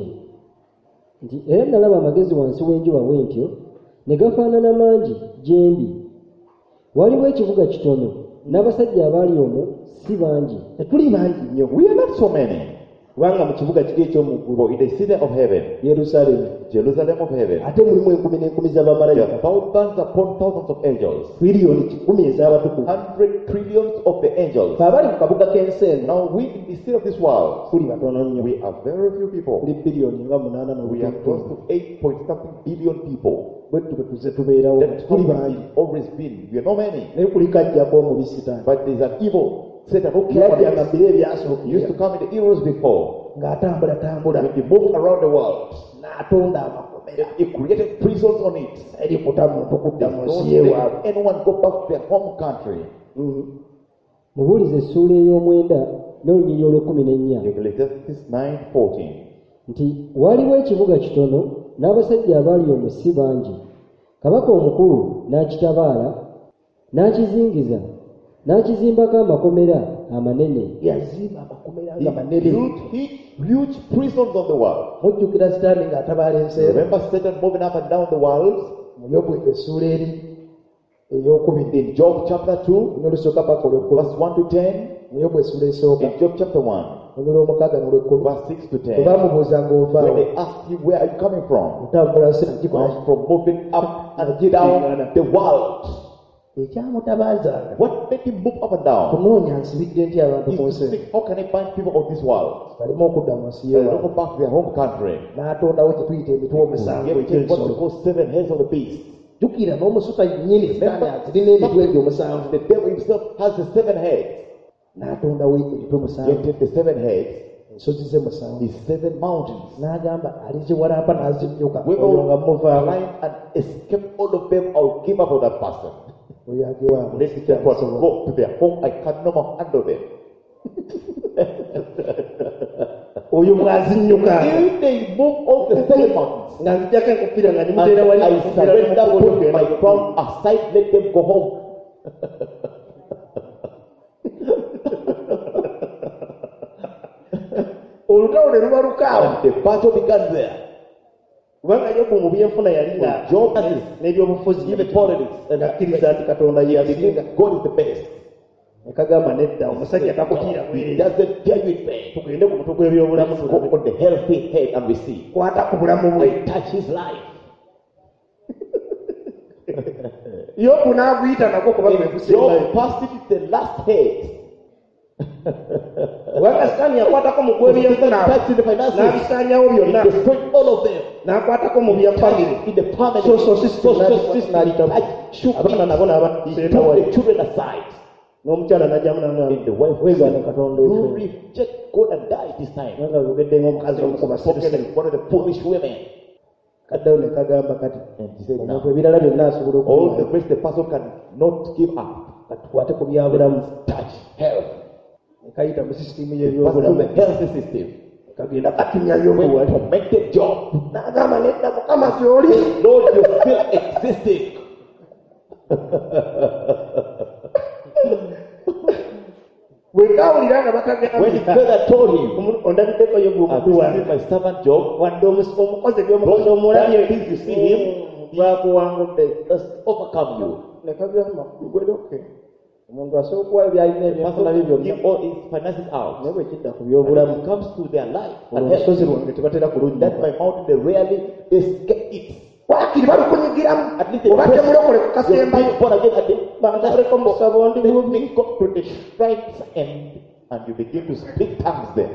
nti era nalaba amagezi wansi w'enjuba bwe ntyo ne gafaanana mangi gye ndi waliwo ekibuga kitono n'abasajja abaali omwo si bangi tetuli bangi nnyo We are not so many. kubanga mu kibuga kiri eky'omu ggulu For in the city of heaven, yerusaalemi Jerusalem of heaven, ate mulimu enkumi n'enkumi there z'abamalayika are thousands upon thousands of angels, miliyoni kikumi ez'abatukuvu hundred trillions of the angels. fe abali mu kabuga k'ensi eno Now we in the city of this world, tuli batono nnyo we are very few people. tuli biliyoni nga munaana We are close n'obutono to eight point something billion people. bwe tube tuze tubeerawo That's how tuli we've bangi always been. We are not many. naye kuliko ajjako omubisi taani But there's an evil Satan who came yajjanga on us. mbiri He used to ebyasookera come in the eras before. ng'atambula tambula When he moved around the world, n'atonda amakomera he created prisons on it. eri kuta muntu kudda mu Don't nsi yeewaabwe let anyone go back to their home country. mubuulize essuula ey'omwenda n'olunyiriro lw'ekkumi n'ennya Ecclesiastes nine fourteen. nti waliwo ekibuga kitono n'abasajja abaali omwo si bangi kabaka omukulu n'akitabaala n'akizingiza n'akizimbako amakomera amanene. yazimba amakomera He nga manene. built huge, huge prisons on the wall. Mujjukira Sitaani ng'atabaala enseera. Remember Satan moving up and down the walls? Mu Yobu essuula eri ey'okubiri In Job chapter two, n'olusooka paka olw'ekkumi. verse one to ten. Mu Yobu essuula esooka In Job chapter one, olw'omukaaga n'olw'ekkumi. verse six to Bwe ten. baamubuuza ng'ova When they asked him, where are you coming from? otambula nsi nagikola Comes from moving up and down the world. ekyamutabaazanga What made him move up and down? kunoonya nsibidde nti abantu He ku used to nsi think, how can I find people of this world? baleme okudda mu nsi They yewa don't go back to their home country. n'atondawo kye tuyita emitwe omusanvu He gave what we egy'ensolo call seven heads of the beast. jjukira n'omusuta nnyini Sitaani azirina emitwe egyo omusanvu The devil himself has the seven heads. n'atondawo emitwe musanvu Yet the seven heads ensozi ze musanvu is seven mountains. n'agamba aliziwalampa n'azimyuka We oyo nga will muvaamu climb and escape all of them. I'll give up on that person. oyo agewaabwe Let them go to their home. I can no more handle them. oyo bw'azinnyukanga If they move all the seven mountains, nga nzijjako enkupiira nga and nimuteera wali I enkupiira surrender, n'omukono put my crown aside, let them go home. olutalo ne luba lukaawa And the battle began there. kubanga Yobu mu byenfuna yali nga Job n'ebyobufuzi even politics. ng'akkiriza nti katonda ye yabisinga God is the best. ne kagamba nedda omusajja takutiira He bwere doesn't tell you in vain. tugende ku mutwe gw'ebyobulamu Let's go on the healthy head and we see. kwata ku bulamu bwe I touch his life. Yobu n'aguyita nagwo kubanga ekusingayo Job passed it to the last head. kubanga Sitaani yakwatako mu gw'ebyenfuna Touched the finances. n'abisaanyawo byonna He destroyed all of them. n'akwatako mu bya famire In the family, social system social system, n'alitamu shook abaana it. nabo He n'abaseeta took wali the children aside. n'omukyala n'ajjamu And the wife weegaana said, katonda you ofe reject God and die this time. nga yogedde ng'omukazi omu ku Spoken basirusiru as one of the foolish women. kaddayo ne kagamba kati And he said, omuntu now, ebirala byonna asobola all the okubiwayo rest the person cannot give up. katukwate ku byabulamu Touch health. nekayita mu sisitimu Pass through y'ebyobulamu the healthy system. kagenda katumya Yobu When wali tormented Job, n'agamba nedda mukama gy'oli Lord, you still existing. bwe kaawulira nga When he bakagamba further told him, ondabiddeko Yobu I've omuddu wange seen my servant Job, wadde omusi- omukozi ebyomukozi omulabye that things you see him, bwakuwangudde has overcome you. ne kagamba gwedoke omuntu asobola okuwayo byalina ebyenfuna bye byonna Give all his finances out. naye bwe kidda ku When byobulamu it comes to their life and olusozi health, lwange tebatera kulungi that my mountain they rarely escape it. wakiri balukunyigiramu At least they oba press- temulokole ku you're kasemba being born again at the bangabaleko mu ssabo ndi Let bubi me go to the shrines end and you begin to speak tongues there.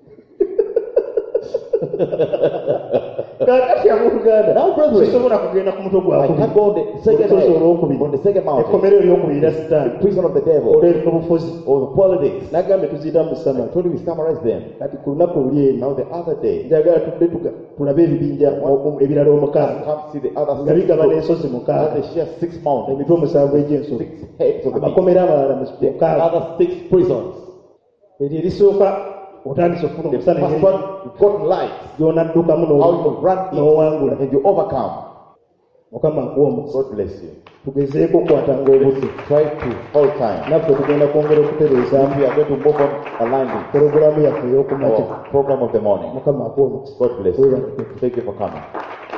kakati ab'oluganda Now, brethren, sisobola kugenda ku mutwe I gwakubiri can't go on the second olusozi head, olwokubiri on the second mountain, ekkomero eryokubiri the Sitaani prison of the devil, olw'obufuzi or the politics. nagambe tuziyita mu I ssama told you we summarize them. kati ku lunaku luli eri Now the other day, njagala tudde tuga- tulabe ebibinja o- ebirala omukaaga come see the other nga six bigabana groups. ensozi Now mukaaga they share six mountains, emitwe omusanvu egy'ensolo six heads of the beast. amakomero amalala The mukaaga other six prisons. eryo erisooka otandise okufuna The omusana first one, you got light. gyonaddukamu How you run n'owangula it and you overcome. mukama akuwa omukisa God bless you. tugezeeko okukwatanga obudde Try to hold time. naffe tugenda kwongera okutereezaamu We are going to move on aligning porogulaamu yaffe ey'okumakya our program of the morning. mukama akuwa omukisa God bless you. Weebale. Thank you for coming.